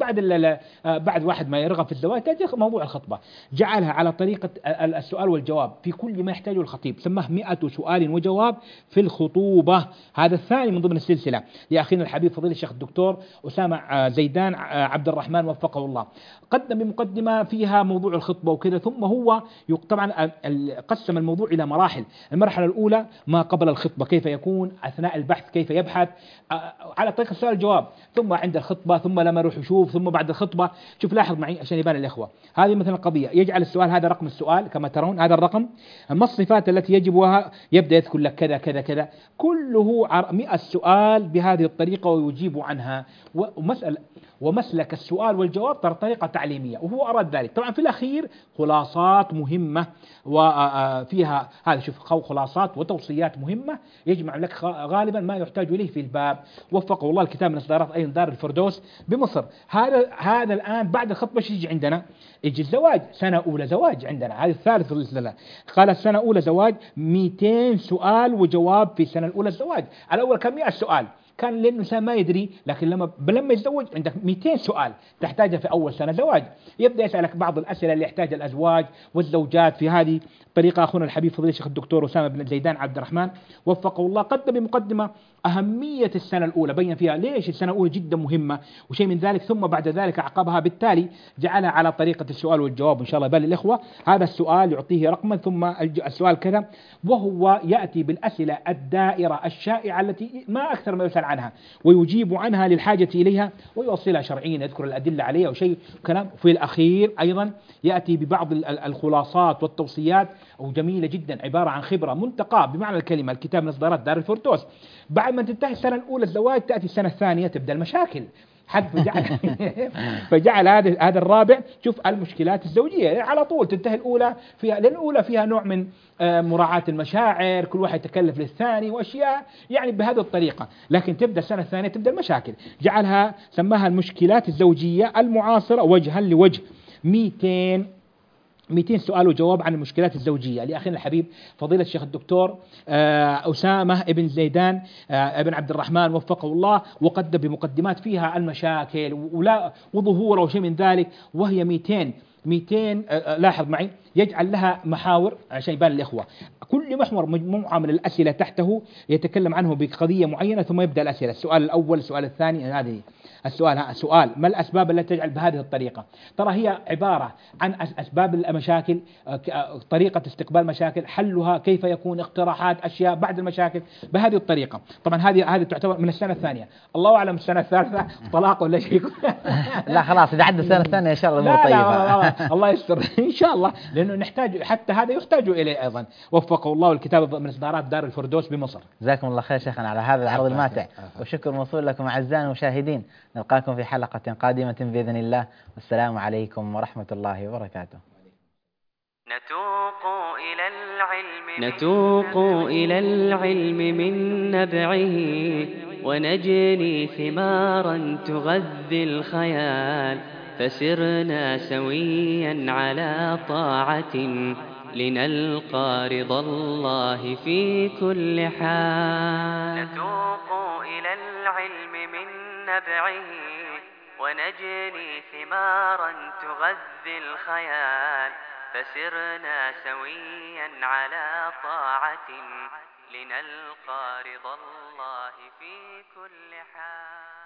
بعد واحد ما يرغب في الزواج، تأتي موضوع الخطبة. جعلها على طريقة السؤال والجواب في كل ما يحتاجه الخطيب، سماه 100 سؤال وجواب في الخطوبة. هذا الثاني من ضمن السلسلة لأخينا الحبيب فضيلة الشيخ الدكتور أسامة زيدان عبد الرحمن وفقه الله. قدم بمقدمة فيها موضوع الخطبة وكذا، ثم هو طبعا قسم الموضوع إلى مراحل. المرحلة الأولى ما قبل الخطبة، كيف يكون أثناء البحث، كيف يبحث على طريقة السؤال الجواب، ثم عند الخطبة، ثم لما يروح يشوف، ثم بعد الخطبة. شوف لاحظ معي عشان يبان الإخوة. هذه مثلا القضية، يجعل السؤال، هذا رقم السؤال كما ترون، هذا الرقم، ما الصفات التي يجبها، يبدأ يذكر لك كذا كذا كذا، كله 100 سؤال بهذه الطريقة ويجيب عنها. ومسلك السؤال والجواب ترى طريقة تعليمية، وهو أراد ذلك. طبعا في الأخير خلاصات مهمة، وفيها هذا شوف خلاصات وتوصيات مهمة يجمع لك غالبا ما يحتاج إليه في الباب. وفقه الله. الكتاب من إصدارات أيضا دار الفردوس بمصر. هذا الآن بعد الخطبة يجي عندنا، يجي الزواج، سنة أولى زواج عندنا، هذه الثالث لله. قال السنة أولى زواج 200 سؤال وجواب في السنة الأولى الزواج. الأول كان 100 سؤال، كان لأنه الإنسان ما يدري، لكن لما يتزوج عندك 200 سؤال تحتاجها في أول سنة زواج. يبدأ يسألك بعض الأسئلة اللي يحتاجها الأزواج والزوجات. في هذه الطريقة أخونا الحبيب فضيلة الشيخ الدكتور أسامة بن زيدان عبد الرحمن وفقه الله قدم بمقدمة أهمية السنة الأولى، بين فيها ليش السنة الأولى جدا مهمة وشيء من ذلك، ثم بعد ذلك عقبها بالتالي جعلها على طريقة السؤال والجواب. إن شاء الله بال الإخوة، هذا السؤال يعطيه رقما، ثم السؤال كذا، وهو يأتي بالأسئلة الدائرة الشائعة التي ما أكثر ما يسأل عنها، ويجيب عنها للحاجة إليها، ويوصلها شرعيا، يذكر الأدلة عليها وشيء كلام. في الأخير أيضا يأتي ببعض الخلاصات والتوصيات، وجميلة جدا، عبارة عن خبرة منتقاة بمعنى الكلمة. الكتاب من إصدارات دار الفردوس. بعد ما تنتهي السنة الأولى الزواج تأتي السنة الثانية، تبدأ المشاكل. فجعل هذا الرابع، شوف المشكلات الزوجية على طول تنتهي الأولى فيها، لأن الأولى فيها نوع من مراعاة المشاعر، كل واحد يتكلف للثاني وأشياء يعني بهذه الطريقة. لكن تبدأ السنة الثانية تبدأ المشاكل. جعلها سماها المشكلات الزوجية المعاصرة وجها لوجه. 200 سؤال وجواب عن المشكلات الزوجية لأخينا الحبيب فضيلة الشيخ الدكتور أسامة ابن زيدان ابن عبد الرحمن وفقه الله. وقدم بمقدمات فيها المشاكل وظهوره وشيء من ذلك، وهي 200 200 لاحظ معي، يجعل لها محاور عشان يبان الإخوة. كل محور مجموعة من الأسئلة تحته يتكلم عنه بقضية معينة، ثم يبدأ الأسئلة، السؤال الأول، السؤال الثاني، هذه سؤال ما الأسباب التي تجعل بهذه الطريقة. ترى هي عبارة عن أسباب المشاكل، طريقة استقبال مشاكل، حلها كيف يكون، اقتراحات، أشياء بعد المشاكل بهذه الطريقة. طبعا هذه تعتبر من السنة الثانية، الله أعلم السنة الثالثة طلاق ولا شيء. لا خلاص إذا عدى السنة الثانية إن شاء الله لا الله يستر إن شاء الله، لأنه نحتاج حتى هذا يحتاج إليه أيضا. وفقه الله، الكتاب من إصدارات دار الفردوس بمصر. جزاكم الله خير شيخنا على هذا العرض الماتع، وشكر موصول لكم أعزائنا المشاهدين. نلقاكم في حلقة قادمة بإذن الله، والسلام عليكم ورحمة الله وبركاته. نتوق إلى العلم من نبعه، ونجني ثمارا تغذي الخيال، فسرنا سويا على طاعة لنلقى رضا الله في كل حال. نتوق إلى العلم من نبعه، ونجني ثمارا تغذي الخيال، فسرنا سويا على طاعة لنلقى رضا الله في كل حال.